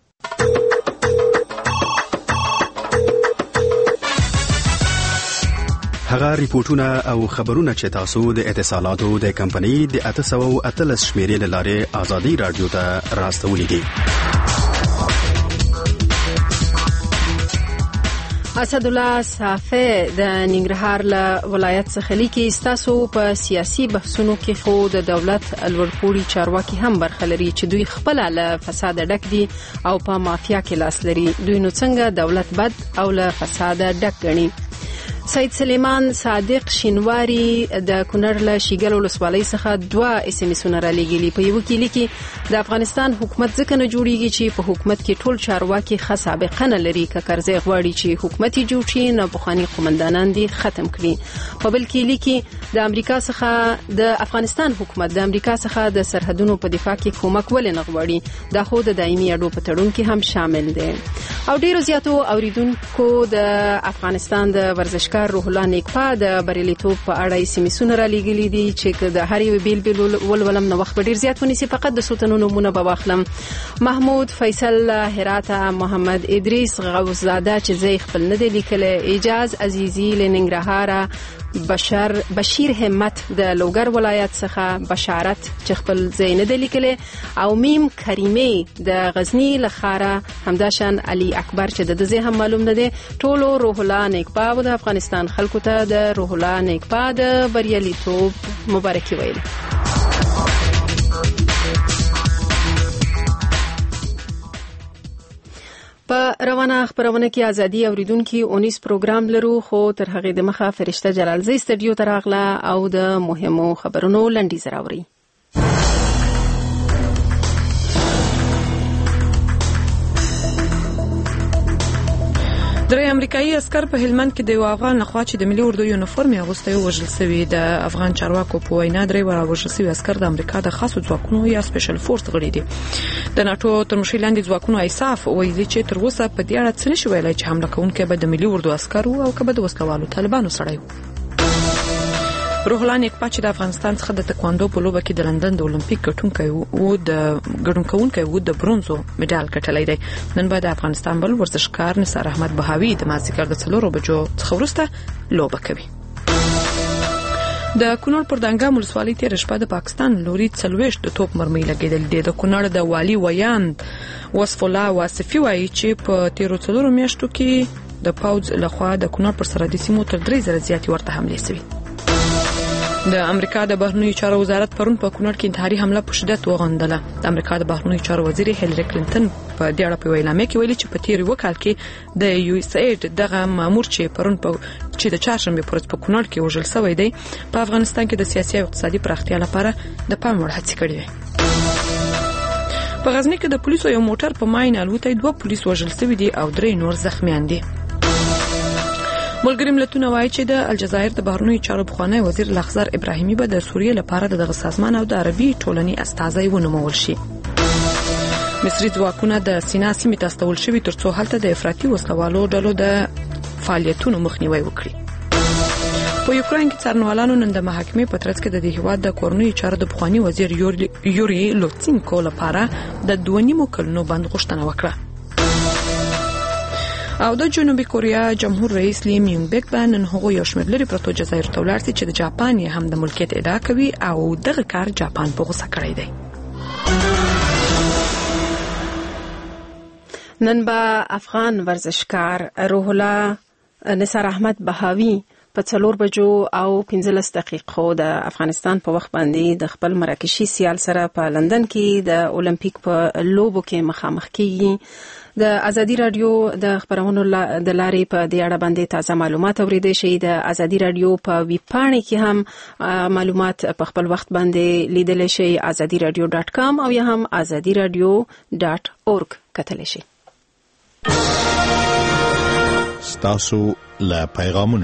هغه ریپورتونه او خبرونه چې تاسو د اتصالاتو د کمپنۍ د 813 شمیرې له لارې آزادۍ رادیو ته راستولي دي. اسدالله صافی د ننګرهار له ولایت څخه لیکي ستاسو په سیاسي بحثونو کې خو د دولت لوړپوړي چارواکي هم برخه لري چې دوی خپل له فساد ډک دي او په مافیا کې لاس لري. دوی نو څنګه دولت بد او له فساد ډک ګڼي. سید سلیمان صادق شینواری د کونړ له شیګل ولسوالۍ څخه 2 SMS را لېږلي. په یو کې لیکي د افغانستان حکومت ځکه نه جوړیږي چې په حکومت کې ټول چارواکي ښه سابقه نه لري که کرزی غواړي چې حکومت یې جوړ شي نو پخواني قومندانان دي ختم کړي. په بل کې لیکي د امریکا څخه د افغانستان حکومت د امریکا څخه د سرحدونو په دفاع کې کومک ولې نه غواړي. دا خو د دایمي اډو په تړون کې هم شامل دی. او ډیرو زیاتو اوریدونکو د افغانستان د ورزشکار ورزشکار روح الله نیکپا د بریالیتوب په اړه سیمسونه را لېږلي دي چې د هر یو بیل ولولم نو وخت ډیر زیات ونیسي. فقط د سوتنو نمونه به واخلم: محمود فیصل هرات، محمد ادریس غوثزاده چې زی خپل نه دی لیکلی، اجاز عزیزی لننګرهار، بشیر همت د لوګر ولایت څخه، بشارت چې خپل زی نه دی لیکلی، او میم کریمه د غزنی لخاره، همداشان علي اکبر چې د زی هم معلوم نه دی. ټولو روح الله نیکپا او د افغانستان خلکو ته د روح الله نیکپا د بریالیتوب مبارکي ویل. په روانه خبرونه کې ازادي اوریدونکو 19 پروګرام لرو، خو تر هغه د مخه فرشته جلالزی استډیو ته راغله او د مهمو خبرونو لنډیز راوړي. درې امریکایي عسكر په هلمند کې د یو افغان لخوا چې د ملي اردو یونیفورم اغوستی وژل شوی. د افغان چارواکو په وینا درې وژل شوی عسكر د امریکا د خاصو ځواکونو یا سپیشل فورس غړي دي. د ناتو تر مشرۍ لاندې ځواکونو ایساف ویلي چې تر اوسه په دې اړه څه نشي ویلای چې حمله کوونکی به د ملي اردو عسكر او که به د وسلوالو طالبانو سره وي. روح الله نیکپا چې د افغانستان څخه د تکواندو په لوبه کې د لندن د اولمپیک ګټونکی و د برونزو مډال ګټلی دی. نن به د افغانستان بل ورزشکار نثار احمد بهاوي د مازدیګر د 4 بجو څخه وروسته لوبه کوي. د کونړ پر دنګام ولسوالۍ تېره شپه د پاکستان لوري 40 د توپ مرمۍ لګېدلې دي. د کونړ د والي ویان وصف الله واصفي وایي چې په تیرو 4 میاشتو کې د پوځ لخوا د کونړ پر سرحدي سیمو تر 3000 زیاتې ورته حملې شوې. د امریکا د بهرنیو چارو وزارت پرون په کونړ کې انتحاري حمله په شدت وغندله. د امریکا د بهرنیو چارو وزیر هیلری کلینټن په دې اړه په اعلامیه کې ویلي چې په تیر وکال کې د یو اس اید دغه مامور چې پرون چې د چهارشنبه پر ورځ په کونړ کې وژل شوی دی په افغانستان کې د سیاسي او اقتصادي پراختیا لپاره د پام وړ هڅې کړې وي. په غزنی کې د پولیسو یو موټر په ماین الوتای 2 پولیس وژل شوي دي او 3 نور زخمیان دي. ملګری ملتونه وایي چې د الجزایر د بهرنیو چارو پخوانی وزیر لخزر ابراهیمي به د سوریې لپاره دغه سازمان او د عربي ټولنې استازی ونومول شي. مصري ځواکونه د سینا سیمې ته استول شوي ترڅو هلته د افراطي وسلوالو ډلو د فعالیتونو مخنیوي وکړي. په یوکرين کې څارنوالانو نن د محاکمې په ترڅ کې د هیواد د کورنیو چارو د پخوانی وزیر یوري لوتسینکو لپاره د 2.5 کلونو بند غوښتنه وکړه. او د جنوبي کوریا جمهور رئیس لی میونګ بیک نن هغه یو شمېر لري پروتو جزایر ته ولاړ چې د جاپان هم د ملکیت ادعا کوي او دغه کار جاپان په غوسه کړی دی. نن به افغان ورزشکار روح الله نثار احمد بهاوي په 4 بجو او 15 دقیقو د افغانستان په وخت باندې د خپل مراکشي سیال سره په لندن کې د اولمپیک په لوبو کې مخامخ کیږي. د ازادي رادیو د خبرونو د لارې په دې اړه باندې تازه معلومات اوریدئ شئ. د ازادي رادیو په ویب پاڼه کې هم معلومات په خپل وخت باندې لیدل شئ. azadiradio.com او یا هم azadiradio.org کتلی شئ. ستاسو لا پیغامونه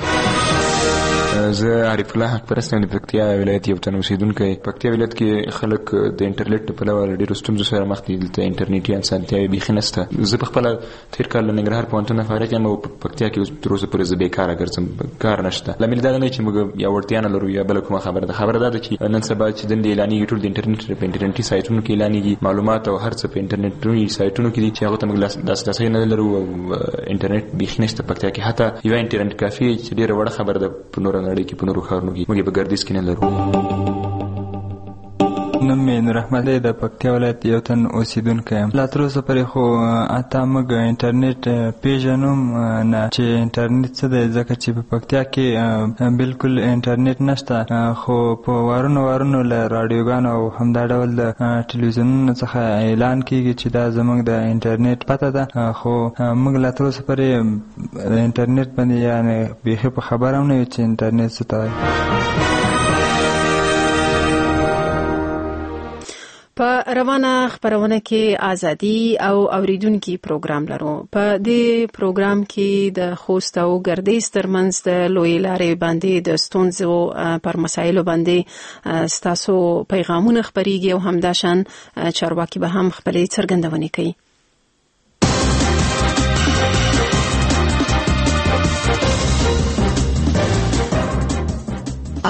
زه عارف الله حق پرستم د پکتیا ولایت یو تن اوسیدونکی. پکتیا ولایت کې خلک د انټرنیټ په لور ډېر ستونزو سره مخ دي. د انټرنیټي اسانتیاوې بیخي نشته. زه په خپل تیر کال ننګرهار پوهنتون فارغ یم او پکتیا کې تر اوسه پورې زه بیکاره ګرځم، کار نشته. لامل دا نه چې موږ یا وړتیا نه لرو یا بل کومه خبره ده. خبره ده چې نن سبا چې د اعلاني ټول د انټرنیټ په انټرنیټي سایټونو کې اعلانېږي، معلومات او هر څه په انټرنیټي سایټونو کې دي چې هغه ته موږ لاسرسی نه لرو او انټرنیټ بیخي نشته پکتیا کې. حتی یو انټرنیټ کافي چې ډېره وړه خبره ده په نور نړۍ کې په نورو ښارونو کې موږ په ګردیز کې نه لرو. نوم مې نور احمد دی، د پکتیا ولایت یو تن اوسیدونکی یم. لا تر اوسه پورې خو اته موږ انټرنیټ پیژنو نه چې انټرنیټ څه دی، ځکه چې په پکتیا کې بالکل انټرنیټ نشته. خو په وارونو له راډیوګانو او همدا ډول د ټلویزیونونو څخه اعلان کیږي چې دا زموږ د انټرنیټ پته ده. خو موږ لا تر اوسه پورې انټرنیټ باندې یعنی بیخي په خبره هم نه یو چې انټرنیټ څه ته وایي. په روانه خبرونه کې ازادي او اوریدونکو پروګرام لرو. په دې پروګرام کې د خوست او ګردیز ترمنځ د لوی لارې باندې د ستونزو پر مسایلو باندې ستاسو پیغامونه خبريږي او همداشان چارواکي به هم خپلې څرګندونې کوي.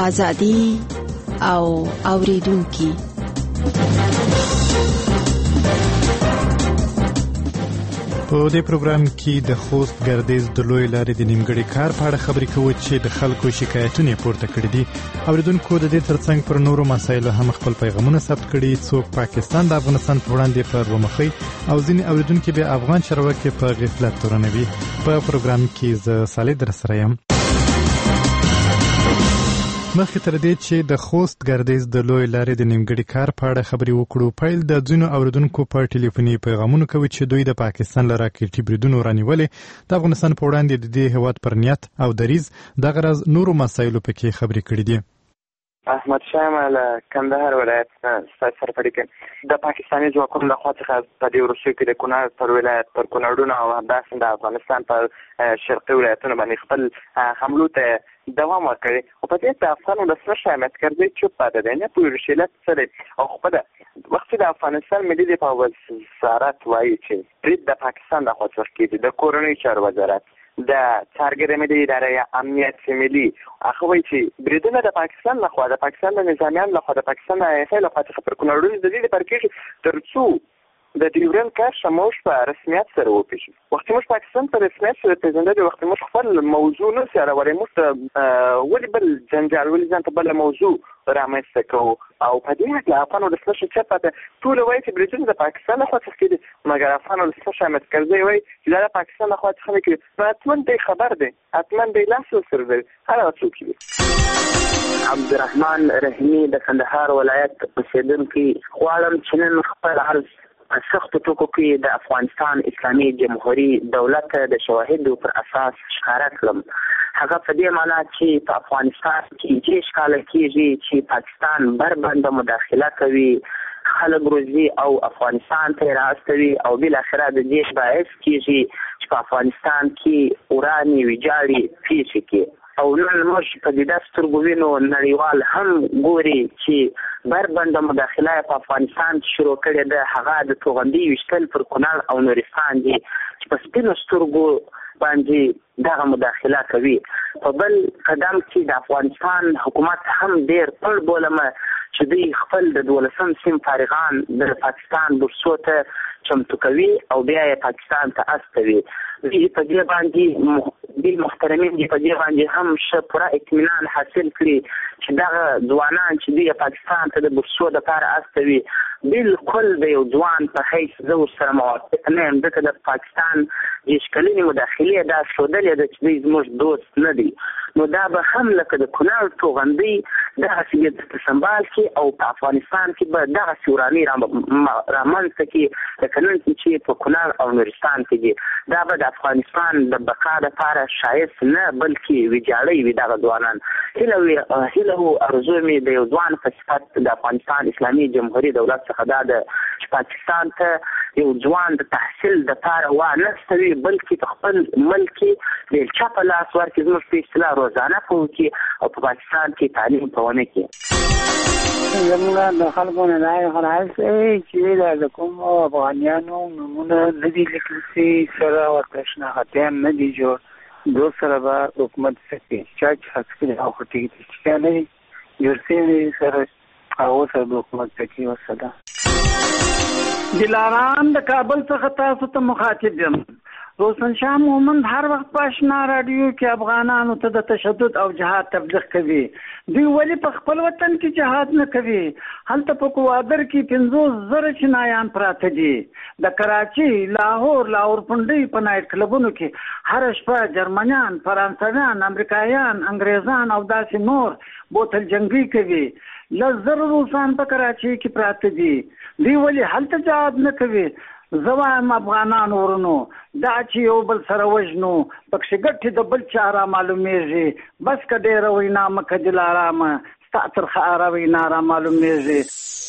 ازادي او اوریدونکو. په دې پروګرام کې د خوست ګردیز د لوی لارې د نیمګړي کار په اړه خبرې کوو چې د خلکو شکایتونه پورته کړي دي. اوریدونکو د دې ترڅنګ پر نورو مسایلو هم خپل پیغامونه ثبت کړي. څوک پاکستان د افغانستان په وړاندې پر ومخی او ځینې اوریدونکو به افغان چارواکي په غفلت تورنوي. په پروګرام کې زه صالح در سره یم. مخکې تر دې چې د خوست ګردیز د لوی لارې د نیمګړي کار په اړه خبرې وکړو، پیل د ځینو اوریدونکو په ټلیفوني پیغامونو کوي چې دوی د پاکستان له راکټي بریدونو رانیولې د افغانستان په وړاندې د دې هیواد پر نیت او دریځ دغه راز نورو مسایلو پکې خبرې کړې دي. احمد شاه له کندهار ولایت سره پړکې د پاکستاني ځواکونو له خوا څخه په دې وروستیو کې د کونړ پر ولایت پر کونړونو او همداسې د افغانستان پر شرقي ولایتونو باندې خپل حملو ته دوام ورکړي او په دې د افغان ولسمشر احمد کرزي چوپ پاتې دی، نه پوهېږي شیلت سره او خو په وخت د افغانستان ملي دفاع وزارت وایي چې برید د پاکستان د خوا څخه کېږي. د کورنۍ چارو وزارت د څارګرې ملي ادارې امنیت ملي هغه وایي چې بریدونه د پاکستان لخوا د پاکستان د نظامیانو لخوا د پاکستان د ISI لخوا څخه پر کونړونو د دې لپاره کېږي تر څو د ډیورنډ کرښه موږ په رسمیت سره وپېژنو. وختي موږ پاکستان په رسمیت سره پېژندلې، وختي موږ خپل موضوع نه سي اړولی، موږ ته ولې بل جنجال، ولې ځان ته بله موضوع رامنځته کوو. او په دې هکله افغان ولسمشر چپ پاتې ټول وایي چې بریدونه د پاکستان لخوا څخه کېدي، مګر افغان ولسمشر احمد کرزي وایي چې دا د پاکستان لخوا څخه نه کېدي. نو حتما دی خبر دی، حتما دی لاس ورسره دی، هر هغه څوک وي. عبدالرحمن رحیمي د کندهار ولایت اوسېدونکی، غواړم چې نن خپل عرض سختو ټکو کې د افغانستان اسلامي جمهوري دولت د شواهدو پر اساس ښکاره کړم. هغه په دې معنا چې په افغانستان کې چې ښکاره کېږي چې پاکستان بربنده مداخله کوي، خلک روزي او افغانستان ته راستوي او بالاخره د دې باعث کېږي چې په افغانستان کې ورانې ویجاړې پیښې کې او نن موږ په دې سترګو وینو نړیوال هم ګوري چې بربنده مداخله په افغانستان کې شروع کړې ده. هغه د توغندي ویشتل پر کونړ او نورستان دي چې په سپینو سترګو باندې دغه مداخله کوي. په بل قدم کې د افغانستان حکومت هم ډېر پړ بولمه چې دوی خپل د 12 سیم فارغان د پاکستان بورسو ته چمتو کوي او بیا یې پاکستان ته استوي. دوی په دې باندې محترمین دي په دې باندې هم ښه پوره اطمینان حاصل کړي چې دغه ځوانان چې دوی پاکستان ته د بورسو دپاره استوي بالکل د یو ځوان په حیث زه ورسره موافق نه یم، ځکه د پاکستان دېرش کلنې مداخلې دا ښودلې ده چې دوی زموږ دوست نه دی. نو دا به هم لکه د کونړ توغندۍ دغسې بیرته سمبال کړي او په افغانستان کې به دغسې ورانۍ رامنځته کړي لکه نن چې په کونړ او نورستان کې دي. دا به د افغانستان د بقا دپاره شایست نه بلکې ویجاړۍ وي. دغه ځوانان هیله و ارزو مې د یو ځوان په صفت د افغانستان اسلامي جمهوري دولت څخه دا ده چې پاکستان ته یو ځوان د تحصیل دپاره وانستوي بلکې په خپل ملک کې بیلچه په لاس ورکړي، زموږ په اصطلاح روزانه په وکړي او په پاکستان کې تعلیم په ونه کړي. زموږ د خلکو نه دا خلاص چې د کوم افغانیانو نومونه نه دي لیکل سوي، سره ورته شناختیان نه دي جوړ، دو سره به حکومت سکي چا چې حقیقي او خطي چې نه دي جوړ سوي سره هغه سره د حکومت سکي وسده. دلارام د کابل څخه تاسو ته مخاطب یم. روشن شاه مومند هر وخت په آشنا رادیو کې افغانانو ته د تشدد او جهاد تبلیغ کوي. دوی ولې په خپل وطن کې جهاد نه کوي؟ هلته په کوادر کې 50,000 چینایان پراته دي. د کراچي، لاهور پنډۍ په نایټ کلبونو کې هر شپه جرمنیان، فرانسویان، امریکایان، انګریزان او داسې نور بوتل جنگي کوي. 10,000 روسان په کراچي کې پراته دي. دوی ولې هلته جهاد نه کوي؟ زوایم افغانان ورونو دا چې یو بل سره وژنو پکښې ګټې د بل چا را معلومېږي. بس که ډېره وینا مه که دلارامه ستا ترخه اره وینا را معلومېږي.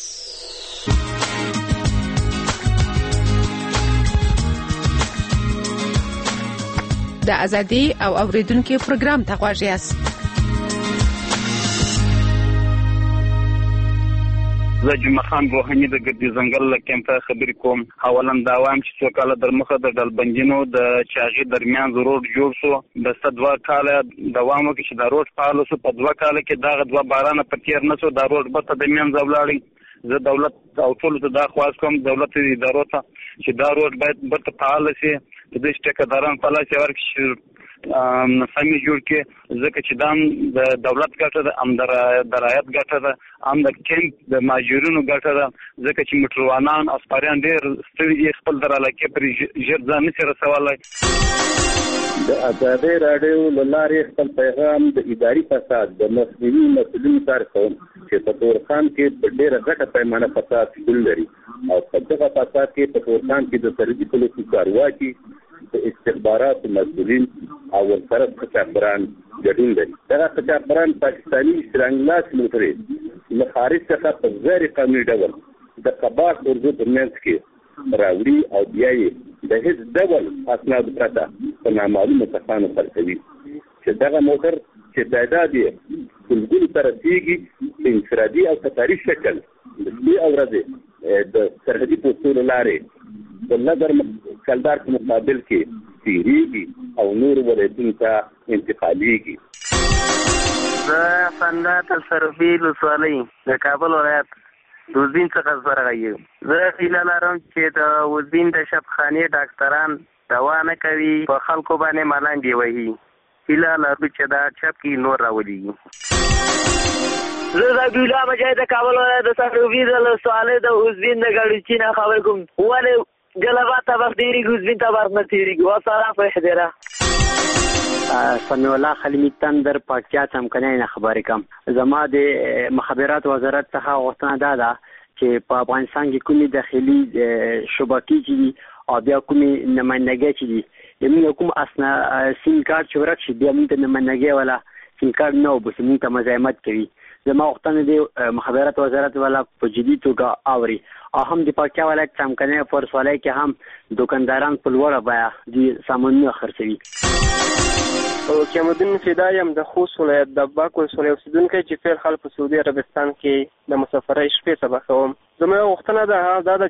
د ازادي او اوریدونکو پروګرام ته غواړئ یاست. زه جمعه خان روحاني د ګردي ځنګل له کمپه خبرې کوم. اولا دا وایم چې څو کاله در مخه د ډلبندینو د چاغي درمیان روډ جوړ شو د 2 کاله دوام وکړي چې دا روډ فعال شو. په 2 کاله کې دا 2 باران په تیر نه شو دا روډ به ته د منځ ولاړی. زه دولت او ټول ته دا خواست کوم دولت ادارو ته چې دا روډ باید برته فعال شي. د دې ټیکداران په لاس ورکړي سمې جوړ کې ځکه چې دا د دولت ګټه ده ام د رعایت ګټه ده ام د کیمپ د ماجورینو ګټه ده ځکه چې موټروانان اسپاریان ډېر ستړي دي خپل در علاقې پر ژر ځان نشي رسولی. د ازادۍ راډیو له لارې خپل پیغام د اداري فساد د مخنیوي مسؤلینو ته رسوم چې په تورخان کې په ډېره غټه پیمانه فساد شتون لري او په دغه فساد کې په تورخان کې د سرحدي پولیسو چارواکي د استخباراتو مسؤلین او ورسره قاچاقبران ګډون لري. دغه قاچاقبران پاکستاني شرنګلاس موټرې له خارج څخه په غیر قانوني ډول د قباق اردو په منځ کې راوړي او بیا یې د هیڅ ډول اسناد پرته په نامعلومو کسانو خرڅوي چې دغه موټر چې تعداد یې ګلګل ته رسېږي په انفرادي او قطاري شکل د شپې او ورځې د سرحدي پوستو له لارې د نظر کلدار په مقابل کې تیریږي او نور ولایتونو ته انتقالیږي. زه فندات الصرفي لسوالۍ د کابل ولایت د وزین څخه سره غږیږم. زه هیله لرم چې د وزین د شفخانې ډاکټران دوا نه کوي په خلکو باندې ملنډې وهي. هیله لرو چې دا چپ کې نور راولېږي. زه د عبدالله مجاهد د کابل ولایت د صرفي لسوالۍ د وزین د ګړچي نه خبرې کوم. ولې جلبات ته تیریږي وزین ته نه تیریږي. وسلام په احترام. سمیع الله خلیمی تندر پاکتیا څمکنۍ نه خبرې کوم. زما د مخابرات وزارت څخه غوښتنه ده چې په افغانستان کې کومې داخلي شبکې چې دي او بیا کومې نمایندګۍ چې دي زموږ کوم اسنه سیم کارت چې ورک شي بیا موږ ته نمایندګۍ والا سیم کارت نه وباسي موږ ته مزاحمت کوي. زما غوښتنه دی مخابرات وزارت والا په جدي توګه اوري او هم د پاکتیا ولایت څمکنۍ فورسوالۍ کې هم دکانداران په لوړه بیه د سامانونه خرڅوي. کیمالدین فدا یم د خوست ولایت د باک ولسوالۍ اوسیدونکی چې فعل خلک په سعودي عربستان کې د مسافرۍ شپې سبا کوم. زما غوښتنه ده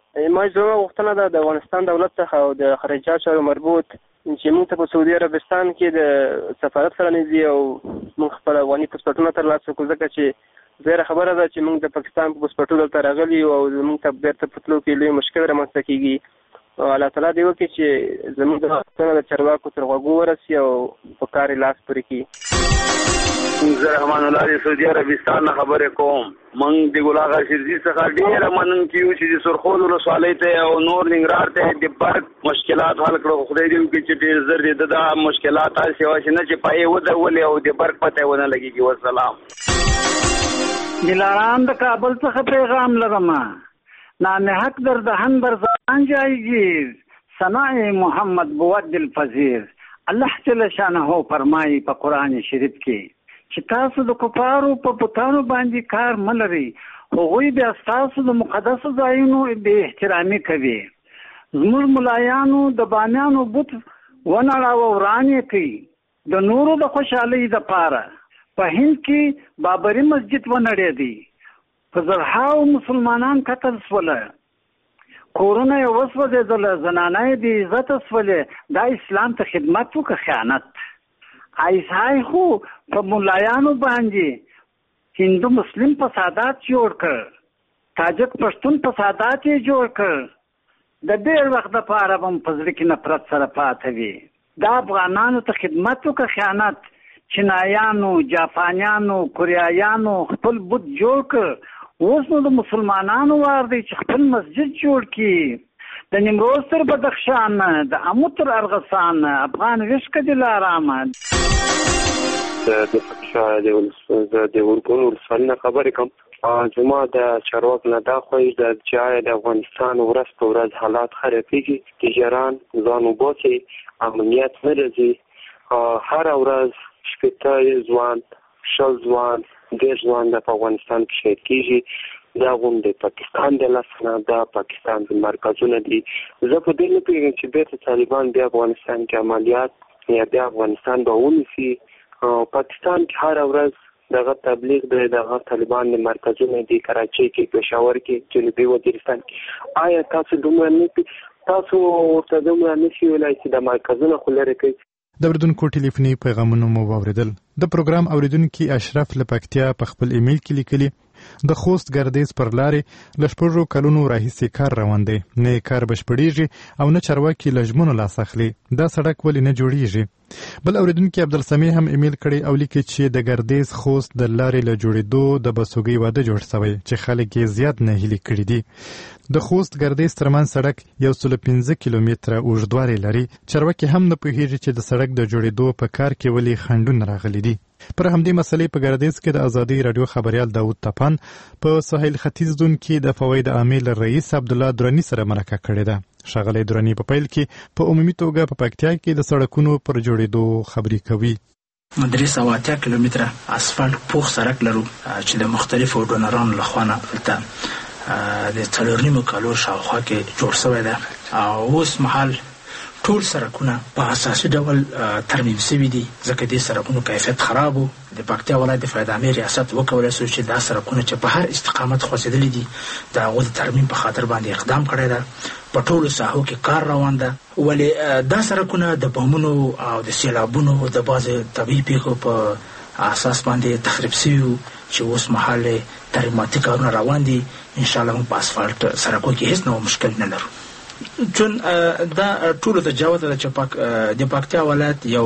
چې د افغانستان دولت څخه او د خارجه چارو مربوط چې موږ ته په سعودي عربستان کې د سفارت سره نږدې او موږ خپل افغاني پاسپورټونه ترلاسه کړو ځکه چې زیره خبره ده چې موږ د پاکستان په پاسپورټو دلته راغلي او موږ ته بیرته په تلو کې لوی مشکل رامنځته کیږي. الله تعالی دې وکړي چې زموږ د غوښتنه د چارواکو تر غوږو ورسي او په کار یې لاس پورې کړي. زه رحمان الله د سعودي عربستان نه خبرې کوم. موږ د ګل اغا شیرزي څخه ډېره مننه کوو چې د سرخود ولسوالۍ ته او نور ننګرهار ته د برق مشکلات حل کړو. خدای دې وکړي چې ډېر زر دې د مشکلات حل شي نه چې پای ودرولې او د برق پته ونه لګيږي. والسلام. دلاران د کابل څخه پیغام لرم. نام حق در دهن بر زبان جایگیر ثناء محمد بود دلپذیر. الله جل شانه فرمایي په قران شریف کې چې تاسو د کفارو په بوتانو باندې کار ملري هغوی بیا تاسو د مقدس ځایونو به احترامي کوي. زموږ ملایانو د بامیانو بوت ونړاو ورانې کوي د نورو د خوشحالۍ د پاره. په هند کې بابري مسجد ونړېدی په زرهاو مسلمانان قتل سول. کورونه یې وسوځېدل زنانه یې د عزت سولې. دا اسلام ته خدمت وکړه خیانت. عیسی خو په ملایانو باندې هندو مسلم فسادات جوړ کړ. تاجک پښتون فسادات یې جوړ کړ. د ډېر وخت دپاره به په زړه کې نفرت سره پاته وي. دا افغانانو ته خدمت وکړه خیانت. چینایانو جاپانیانو کوریایانو خپل بت جوړ کړ. اوس نو د مسلمانانو وار دی چې خپل مسجد جوړ کړي. د نیمروز تر بدخشان د امو تر ارغسان افغان وشکه دلارامه. د ورکون ولسوالۍ نه خبرې کوم. زما د چارواکو نه دا خوښ ده چې د افغانستان ورځ په ورځ حالات خرابېږي. تجاران ځان وباسي امنیت نه راځي. هره ورځ شپېته ځوان شل ځوان ډېر ځوان د افغانستان کې شهید کېږي. دا غون د پاکستان د لاسه دا پاکستان د مرکزونه دي. زه په دې نه پوهېږم چې بیرته طالبان بیا افغانستان کې عملیات یا بیا افغانستان به ونیسي. پاکستان کې هره ورځ دغه تبلیغ دغه طالبان د مرکزونو د کراچۍ کې، پېښور کې، جنوبي وزیرستان کې، آیا تاسو دومره ورته دومره نشئ ویلای چې د مرکزونو خو لرې کوي؟ د اوریدونکو ټلیفوني پیغامونه مو واوریدل. د پروګرام اوریدونکي اشرف له پکتیا په خپل ایمیل کې لیکلي د خوست ګردیز پر لارې له 6 کلونو راهیسې کار روان دی، نه کار بشپړیږي او نه چارواکي له ژمنو لاس اخلي. دا سړک ولې نه جوړیږي؟ بل اوریدونکي عبدالسمیع هم ایمیل کړی او لیکي چې د ګردیز خوست د لارې له جوړېدو د بسوګۍ واده جوړ شوی چې خلک یې زیات ناهیلي کړي دي. د خوست ګردیز ترمنځ سړک 115 کیلومتره اوږدوالی لري. چارواکي هم نه پوهیږي چې د سړک د جوړېدو په کار کې ولې خنډونه راغلي دي. پر همدې مسلې په ګردیز کې د ازادي رادیو خبريال داود تپان په ساحل ختیځ زون کې د فواید عامل رئیس عبدالله درانی سره مرکه کړې ده. ښاغلی درانی په پیل کې په عمومي توګه په پکتیا کې د سړکونو پر جوړېدو خبرې کوي. 380 کیلومتره اسفالټ پوخ سړک لرو چې د مختلفو ډونرانو لخوا نه د 4.5 کالو شاوخوا کې جوړ شوی ده. اوس مهال ټول سړکونه په اساسي ډول ترمیم شوي دي، ځکه دې سړکونو کیفیت خراب و. د پکتیا ولایت د فیض امیر ریاست وکولی شو چې دا سړکونه چې په هر استقامت خوځېدلي دي د هغو د ترمیم په خاطر باندې اقدام کړی ده. په ټولو ساحو کې کار روان ده، ولې دا سړکونه د بامونو او د سیلابونو د بعضې طبیعي پیښو په اساس باندې تخریب شوي وو چې اوس مهال ترمیماتي کارونه روان دي. انشاءالله موږ په اسفالټ سړکو کې هیڅ نوع مشکل نه لرو. چون دا ټولو ته جواب ده چې د پکتیا ولایت یو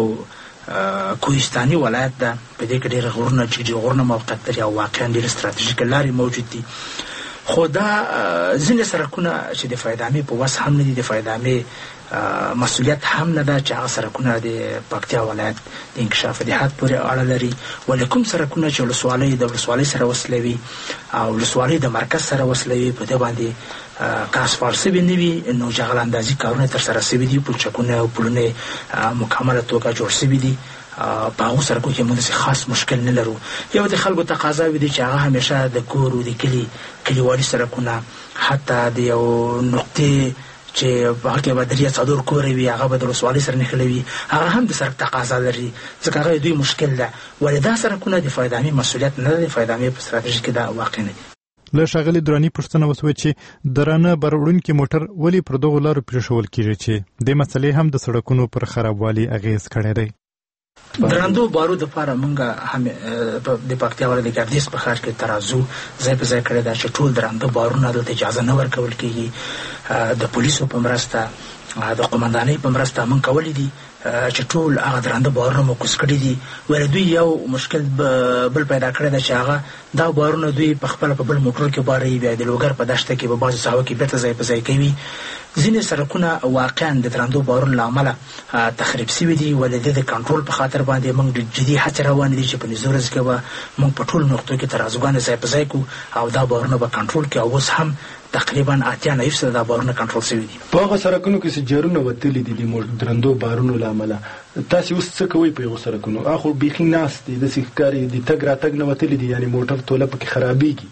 کوهستاني ولایت ده، په دې کې ډېر غرونه چې غرونه موقعیت لري او واقعا ډېر ستراتیژیکې لارې موجود دي. خو دا ځینې سړکونه چې د فیض عامې په وس هم نه دي، د فیض عامې مسؤلیت هم نه ده چې هغه سړکونه د پکتیا ولایت د انکشاف د حد پورې اړه لري. ولې کوم سړکونه چې ولسوالۍ د ولسوالۍ سره وصلوي او ولسوالۍ د مرکز سره وصلوي، په دې باندې که اسفالټ شوي نه وي نو جغل اندازي کارونه ترسره شوي دي، پلچکونه او پلونه مکمله توګه جوړ شوي دي. په هغو سړکو کې موږ خاص مشکل نه لرو. یو د خلکو تقاضا وي چې هغه همیشه د کور او د کلیوالي سړکونه، حتی د یو نقطې چې په هغه کې به 3-4 کورې وي هغه به د ولسوالۍ سره نښلوي، هغه هم د سړک تقاضا لري، ځکه هغه دوی مشکل ده. ولې دا سړکونه د فیض عامې مسؤلیت نه ده، د فیض عامې په ستراتیژي کې دا واقع نه دي. له ښاغلي دراني پوښتنه وسوه چې درانه بروړونکي موټر ولې پر دغو لارو پرېښول کېږي چې دې مسلې هم د سړکونو پر خرابوالي اغېز کړی دی. درندو بارو د پاره مونږه هم د پکتیا ولایت د ګردیز په ښار کې ترازو ځای په ځای کړی ده چې ټول درنده بارونه دلته اجازه نه ورکول کېږي. د پولیسو په مرسته، د قومندانۍ په مرسته مونږ کولی دي چې ټول هغه درنده بارونه مو کوز کړي دي. ولې دوی یو مشکل بل پیدا کړی ده چې هغه دا بارونه دوی په خپله په بل موټر کې باروي، بیا د لوګر په دشته کې په بعضو ساحو کې بېرته ځای په ځای کوي. ځینې سړکونه واقعا د درندو بارونو له امله تخریب شوي دي. ولې د کنټرول په خاطر باندې موږ جدي هڅې روانې دي چې په نږدې ورځو کې به موږ په ټولو نقطو کې ترازوګانې ځای په ځای کړو او دا بارونه به کنټرول کړي. او اوس هم تقریبا 80-90% دا بارونه کنټرول شوي دي. په هغه سړکونو کې چې جارونه وتلي دي د درندو بارونو له امله، تاسو اوس څه کوئ په هغو سړکونو؟ هغه بیخي ناست دي، داسې ښکاري د تګ راتګ نه وتلي دي، یعنې موټر توله پکې خرابېږي.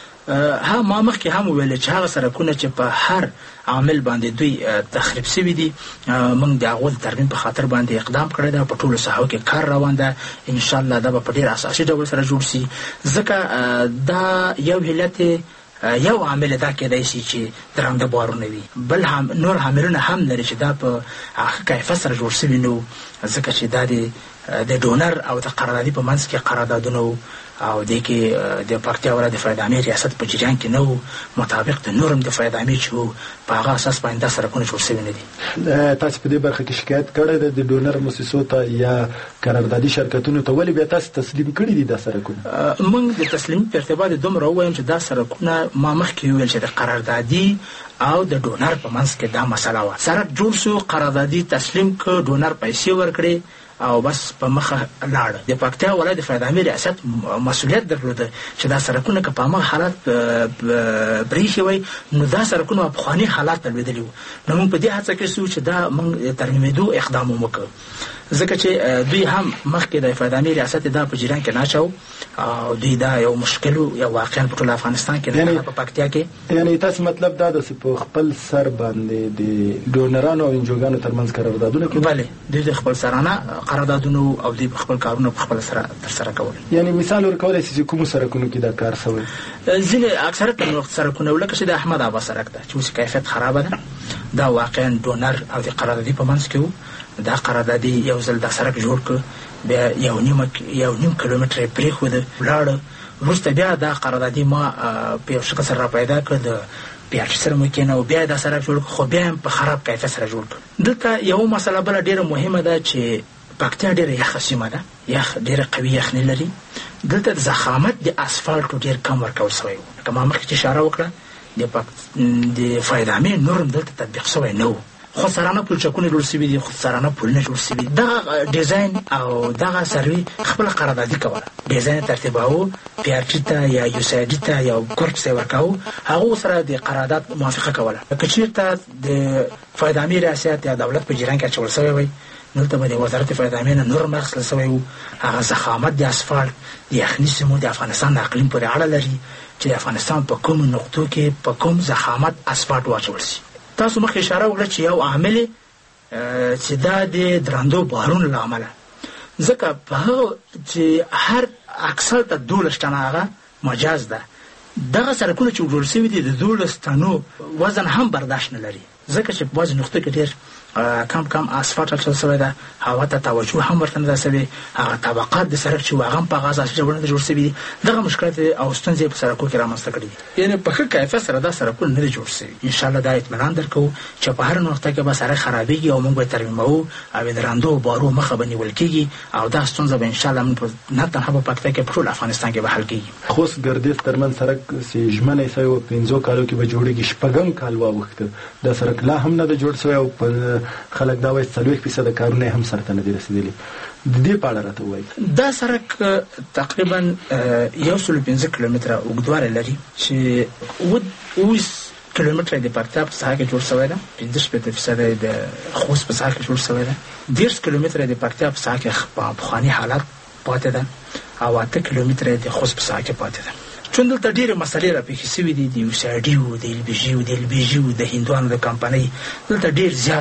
ما مخکې هم وویل چې هغه سړکونه چې په هر عامل باندې دوی تخریب شوي دي، موږ د هغو د ترمیم په خاطر باندې اقدام کړی ده. په ټولو ساحو کې کار روان ده. انشاءالله دا به په ډېر اساسي ډول سره جوړ شي، ځکه دا یو علت یو عامل دا کېدای شي چې درنده بارونه وي، بل هم نور عاملونه هم لري چې دا په هغه کیفیت سره جوړ شوي نه وو، ځکه چې دا د ډونر او د قراردادي په منځ کې قراردادونه وو او دې کې د پکتیا ولایت د فیض عامې ریاست په جریان کې نه وو، مطابق د نورم د فیض عامې چې وو په هغه اساس باندې دا سړکونه جوړ شوي نه دي. تاسو په دې برخه کې شکایت کړی ده د ډونر مؤسسو ته یا قراردادي شرکتونو ته؟ ولې بیا تاسو تسلیم کړي دي دا سړکونه؟ موږ د تسلیم په ارتباط دومره ووایم چې دا سړکونه ما مخکې وویل چې د قراردادي او د ډونر په منځ کې دا مسله وه. سړک جوړ شو، قراردادي تسلیم کړ، ډونر پیسې ورکړې او بس په مخه لاړ. د پکتیا ولایت د فیض عامې ریاست مسؤلیت درلوده چې دا سړکونه که په هماغه حالت پرېښي وای نو دا سړکونه په پخواني حالات ته لوېدلي وو. نو موږ په دې هڅه کې شو چې دا موږ ترمیمېدو اقدام وکړو. ځکه چې دوی هم مخکې د فدامي ریاست دا په جریان کې ناچو او دوی دا یو مشکل یو واقعا په ټول افغانستان کې نه په پکتیا کې. یعنی تاسو مطلب دا د په خپل سر باندې د ډونرانو او انجوګانو ترمنځ قراردادونه کې بله دوی د خپل سرانه قراردادونه او دوی خپل کارونه په خپل سره ترسره کول. یعنی مثال ورکول چې کوم سرکونو کې دا کار شوی؟ ځینې اکثریت نوښت سرکونه ولکه چې د احمد آبا سرک ده چې اوس کیفیت خراب ده. دا واقعا ډونر او د قراردادي په منځ کې دا قراردادي یو ځل د سرک جوړ کړ، بیا یو نیم کیلومتر یې پرېښوده ولاړ، وروسته بیا دا قراردادي ما په یو شکل سره را پیدا کړ، د PRC سره مو کېنه او بیا دا سرک جوړ کړ، خو بیا هم په خراب کیفیت سره جوړ کړ. دلته یو مسله بله ډېره مهمه ده چې پکتیا ډېره یخه سیمه ده، ډېره قوي یخني لري. دلته د ضخامت د اسفالټو ډېر کم ورکول شوی و. لکه ما مخکې چې اشاره وکړه د فایدامې نورم دلته تطبیق شوی نه و. خودسرانه پلچکونه جوړ شوي دي، خودسرانه پلونه جوړ شوي دي. دغه ډیزاین او دغه سروي خپله قراردادي کوله، ډیزاین ترتیباوه، PRC ته یا USAID ته یا کورپس یې ورکاوه، هغو سره د قرارداد موافقه کوله. که چېرته د فایدامې ریاست یا دولت په جریان کې اچول شوی وی، دلته به د وزارت فایدامې نه نورم اخیستل شوی و. هغه ضخامت د اسفالټ د یخني سیمو د افغانستان د اقلیم پورې اړه لري چې د افغانستان په کومو نقطو کې په کوم ضخامت اسفالټ واچول شي. تاسو مخکې اشاره وکړه چې یو عامل چې دا د درندو بارونو له امله، ځکه په هغه چې هر اکثر ته 12 ټنه هغه مجاز ده. دغه سرکونه چې جوړ شوي دي د 12 ټنو وزن هم برداشت نه لري، ځکه چې په بعضې نقطو کې ډېر کم اسفالټ اچول شوی ده، هوا ته توجه هم ورته نه ده شوې، هغه طبقات د سرک چې هغه هم په هغه اساسي ډول نه جوړ شوي دي. دغه مشکلات او ستونزې په سرکو کې رامنځته کړي دي. یعنې په ښه کیفیت سره دا سرکونه نه دي جوړ شوي. انشاءالله دا اطمینان درکوو چې په هر نقطه کې به سرک خرابېږي او موږ به یې ترمیموو او د رندو او بارو مخه به نیول کېږي او دا ستونزه به انشاءالله نه تنها په پکتیا کې په ټول افغانستان کې به حل کېږي. خوست ګردیز ترمنځ سرک چې ژمنی شوی و 5 کالو کې به جوړېږي، شپږم کال واوښته، دا سرک لا هم نه ده جوړ شوی او خلک دا وایي 40% کارونه هم سرته نه دي رسېدلي. د دې په اړه راته ووایي. دا سرک تقریبا 115 کیلومتره اوږدوالی لري چې 20 کیلومتره د پکتیا په ساحه کې جوړ شوی ده، 15% د خوست په ساحه کې جوړ شوی ده، 10 کیلومتره د پکتیا په ساحه کې په پخواني حالت پاتې ده او 8 کیلومتره د خوست په ساحه کې پاتې ده. چون دلته ډېرې مسلې راپېښې شوي دي، د USAID و د LBG و د هندوانو د کمپنۍ، دلته ډېر زیات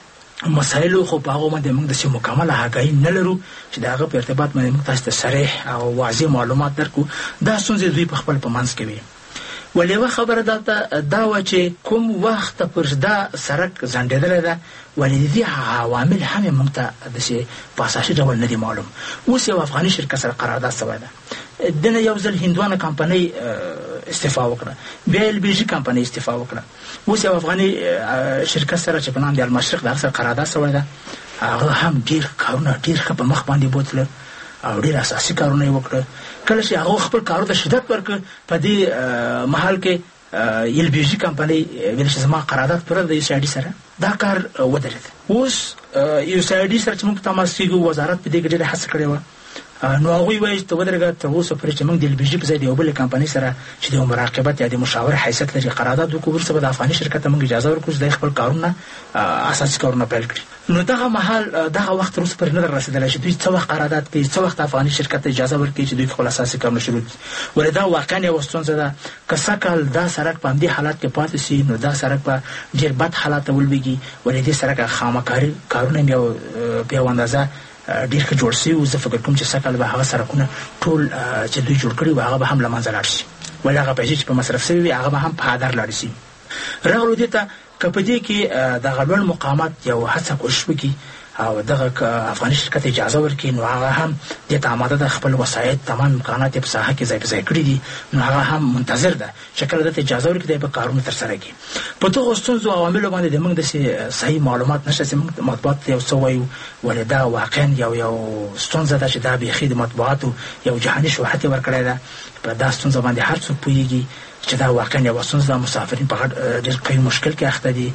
مسایلو خو په هغو باندې موږ داسې مکمله آګاهي نه لرو چې د هغه په ارتباط باندې موږ تاسو ته صریح او واضح معلومات درکړو. دا ستونزې دوی په خپل په منځ کې وي. ولې یوه خبره دلته دا وه چې کوم وخت پر دا سرک ځنډېدلی ده، ولې د دې عوامل هم یې موږ ته داسې په اساسي ډول نه دي معلوم. اوس یو افغاني شرکت سره قرارداد شوی ده، دنه یو ځل هندوانه کمپنۍ استعفا وکړه، بیا LBG کمپنۍ استعفا وکړه، اوس یو افغاني شرکت سره چې په نام د المشرق د هغه سره قرارداد شوی ده، هغه هم ډېر کارونه ډېر ښه په مخ باندې بوتله او ډېر اساسي کارونه یې وکړه. کله چې هغه خپل کارو ته شدت ورکړ، په دې محل کې LBG کمپنۍ ویل چې زما قرارداد پوره د USAID سره، دا کار ودرېد. اوس USAID سره چې موږ تماس کېږو، وزارت په دې کې ډېره هڅه کړې وه، نو هغوی وایي ته ودرېږه تر اوسه پورې چې موږ د LBG په ځای د یو بلې کمپنۍ سره چې د مراقبت یا د مشاور حیثیت لري قرارداد وکړو، وروسته به د افغاني شرکت ته موږ اجازه ورکړو چې د خپل کارونه اساسي کارونه پیل کړي. نو دغه مهال دغه وخت وروسته پورې نه در رسېدلی چې دوی څه وخت قرارداد کوي، څه وخت افغاني شرکت ته اجازه ورکوي چې دوی خپل اساسي کارونه شروع کړي. ولې دا واقعا یوه ستونزه ده. که سږ دا سرک په همدې حالت کې پاتې شي، نو دا سرک به ډېر بد حالت ته ولوېږي. ولې دې سرک خامکاري کارونه هم په یو اندازه ډېر ښه جوړ شوي و. زه فکر کوم چې سږ به هغه سرکونه ټول چې دوی جوړ کړي وو هغه به هم له منځه لاړ شي، ولې هغه پیسې چې په مصرف شوي وي هغه به هم په هدر لاړ شي. راغلو دې ته که په دې کې دغه لوړ مقامات یو هڅه کوشش وکړي او دغه افغاني شرکت اجازه ورکړي، نو هغه هم دې ته آماده ده، خپل وسایط تمام امکانات یې په ساحه کې ځای په ځای کړي دي، نو هغه هم منتظر ده چې کله دته اجازه ورکړي دی به کارونه ترسره کړي. په دغو ستونزو او عواملو باندې د موږ داسې صحیح معلومات نشته چې موږ مطبوعات ته یو څه وایو، ولې دا واقعا یو ستونزه ده چې دا بیخي د مطبوعاتو یو جهاني شهرت یې ورکړی ده. په دا ستونزه باندې هر څوک پوهېږي چې دا واقعا یوه ستونزه ده. مسافرین په ډېر قوي مشکل کې اخته دي.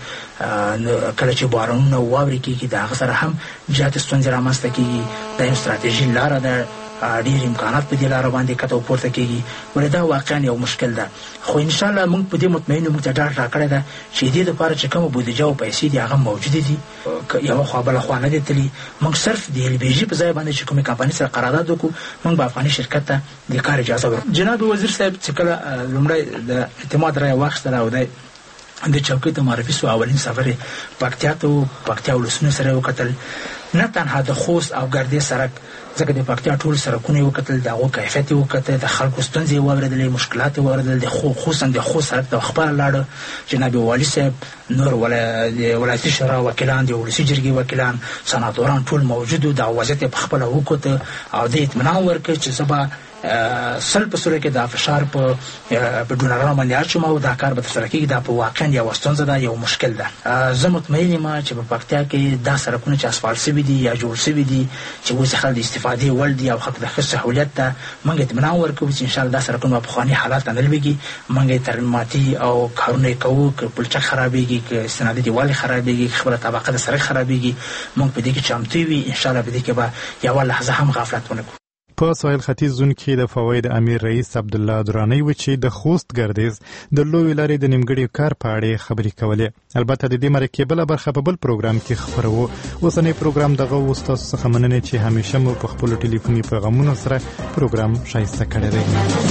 کله چې بارانونه واورې کېږي د هغه سره هم زیاتې ستونزې رامنځته کېږي. دا یو ستراتیژي لاره ده ډیر امکانات په دې لار باندې کته پورته کیږي ولدا واقعا یو مشکل ده خو ان شاء الله موږ په دې مطمئن موږ ته ډاډ راکړی ده چې دې لپاره چې کوم بودیجه او پیسې دي هغه موجود دي یو خو بل خو نه دي تللی موږ صرف د ال بي جی په ځای باندې چې کومه کمپنۍ سره قرارداد وکړو موږ په افغاني شرکت ته د کار اجازه ورکړو جناب وزیر صاحب چې کله لومړی د اعتماد رای واخیستله او د چوکۍ ته معرفي سو اولین سفر پکتیا ولسونو سره وکتل نه تنها د خوست او ګردې سړک ځکه د پکتیا ټول سړکونه وکتل د هغو کیفیت وکتل د خلکو ستونزې واورېدلې مشکلات واورېدل خصوصا د خوست سړک ته خپله لاړه جناب والي صاحب نور د ولایتي شورا وکیلان د ولسي جرګې وکیلان سناتوران ټول موجود وو د وضعیت یې پخپله وکوته او د اطمینان ورکړ چې زه به سل په صورت کې دا فشار په ډونرانو باندې اچوم او دا کار به ترسره کېږي دا په واقعا یوه ستونزه ده یو مشکل ده زه مطمئن یم چې په پکتیا کې دا سړکونه چې اسفالت سوي دي یا جوړ سوي دي چې اوس خلک د استفادې وړ دي او خلک د ښه سهولیت ته موږ اطمینان ورکوو چې انشاءالله دا سړکونه به پخواني حالات ته نه لویږي موږ یې ترمیماتي او کارونه یې کوو که پلچک خرابېږي که استنادي دیوال یې خرابېږي که خپله طبقه د سړک خرابېږي موږ په دې کې چمتو وي انشاءالله په دې کې به یوه لحظه هم غفلت ونه کړو په ساحل ختیځ زون کې د فواید امیر رئیس عبدالله درانی و چې د خوست ګردیز د لوی لارې د نیمګړي کار په اړه خبرې کولې البته د دې مرکې بل برخه په بل پروګرام کې خبرو اوسنۍ پروګرام دغه وستاسو څخه مننه چې همیشه مو په خپل ټلیفوني پیغامونو سره پروګرام شایسته کړی دی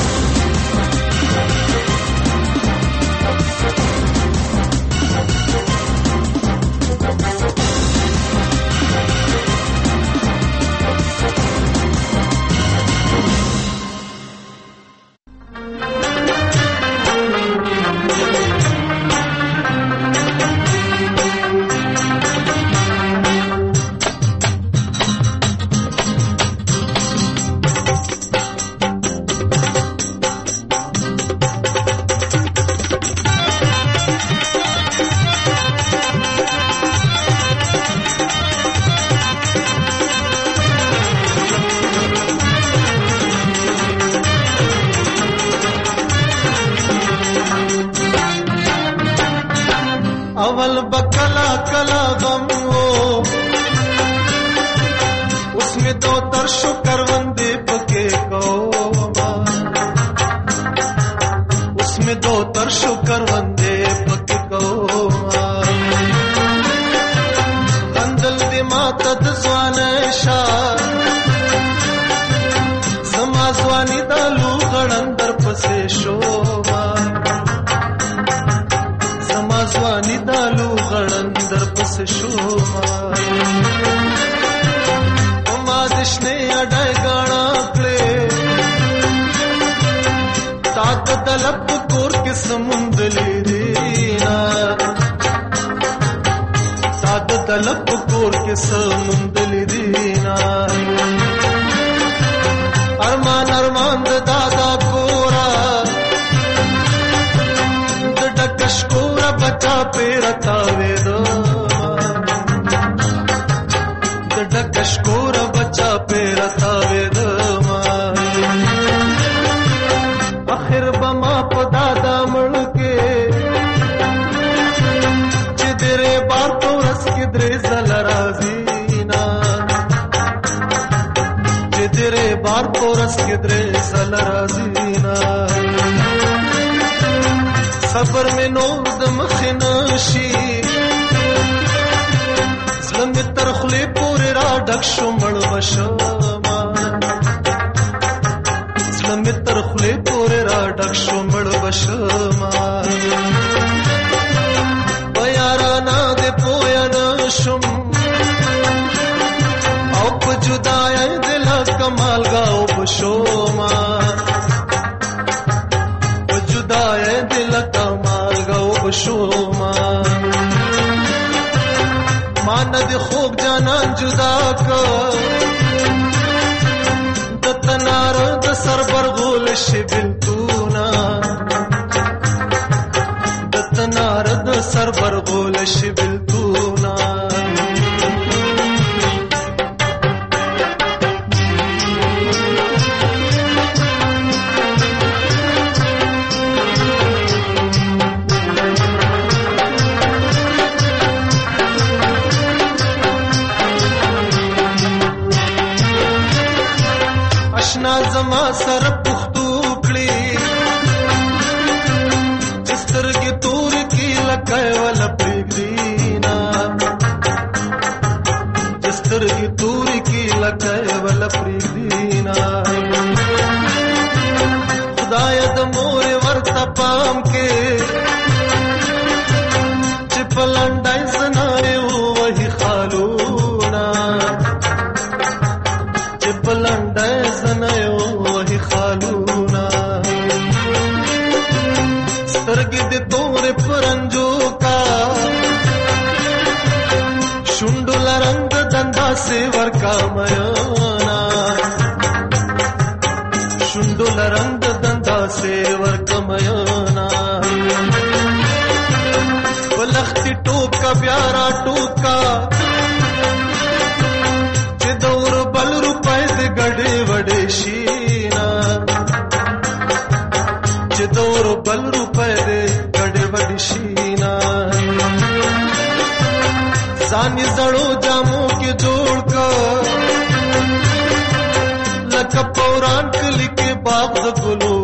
अवल बकला कला गम हो उसमें दो तरशो करवंदे पके को उसमें दो तरशो करवंदे पके को कंदल दे मातद ज़वान शाह समा ज़वानी दालू गणंदर पसे शोभा ځواني دالو غړندر پس شوما ما دشنه اډای غاڼا کړې تاک دلپ کور کې سمندلې دینا تاک دلپ کور کې سمندلې دینا ارمان ارمان دادا کورا کشکورا بچا پیرتا ویدو دڈا کشکورا بچا پیرتا ویدو آخر بما پدادا مڑکے چدرے بار تو رس کی درے زلرازینا چدرے بار تو رس کی درے زلرازینا خبر میں نور دمخناشی زلم ترخلی پوری را ڈکشو مڑ بشما زلم ترخلی پوری را ڈکشو مڑ بشما بیارانا دے پویا نشم او پا جدائی دلا کمال گاو بشوما جدائی دل کمال گو بشوما ماند خوب جانان جدا کر دتنار د سربر غول شبلتونا دتنار د سربر غول شبلتونا سترګې د تورې پرنجو کا شونډو لرنګ دندا سے ورکا میانا شونډو لرنګ دندا سے ورکا میانا ولختی ټوپ کا پیارا ټوکا چې دور بل روپای دې ګډې وډې شینا چې دور بل روپای دې ګډې وډې شینا ځانې زړو جامو کې جوړ کر لکه پوران کلی کې باغ د ګلو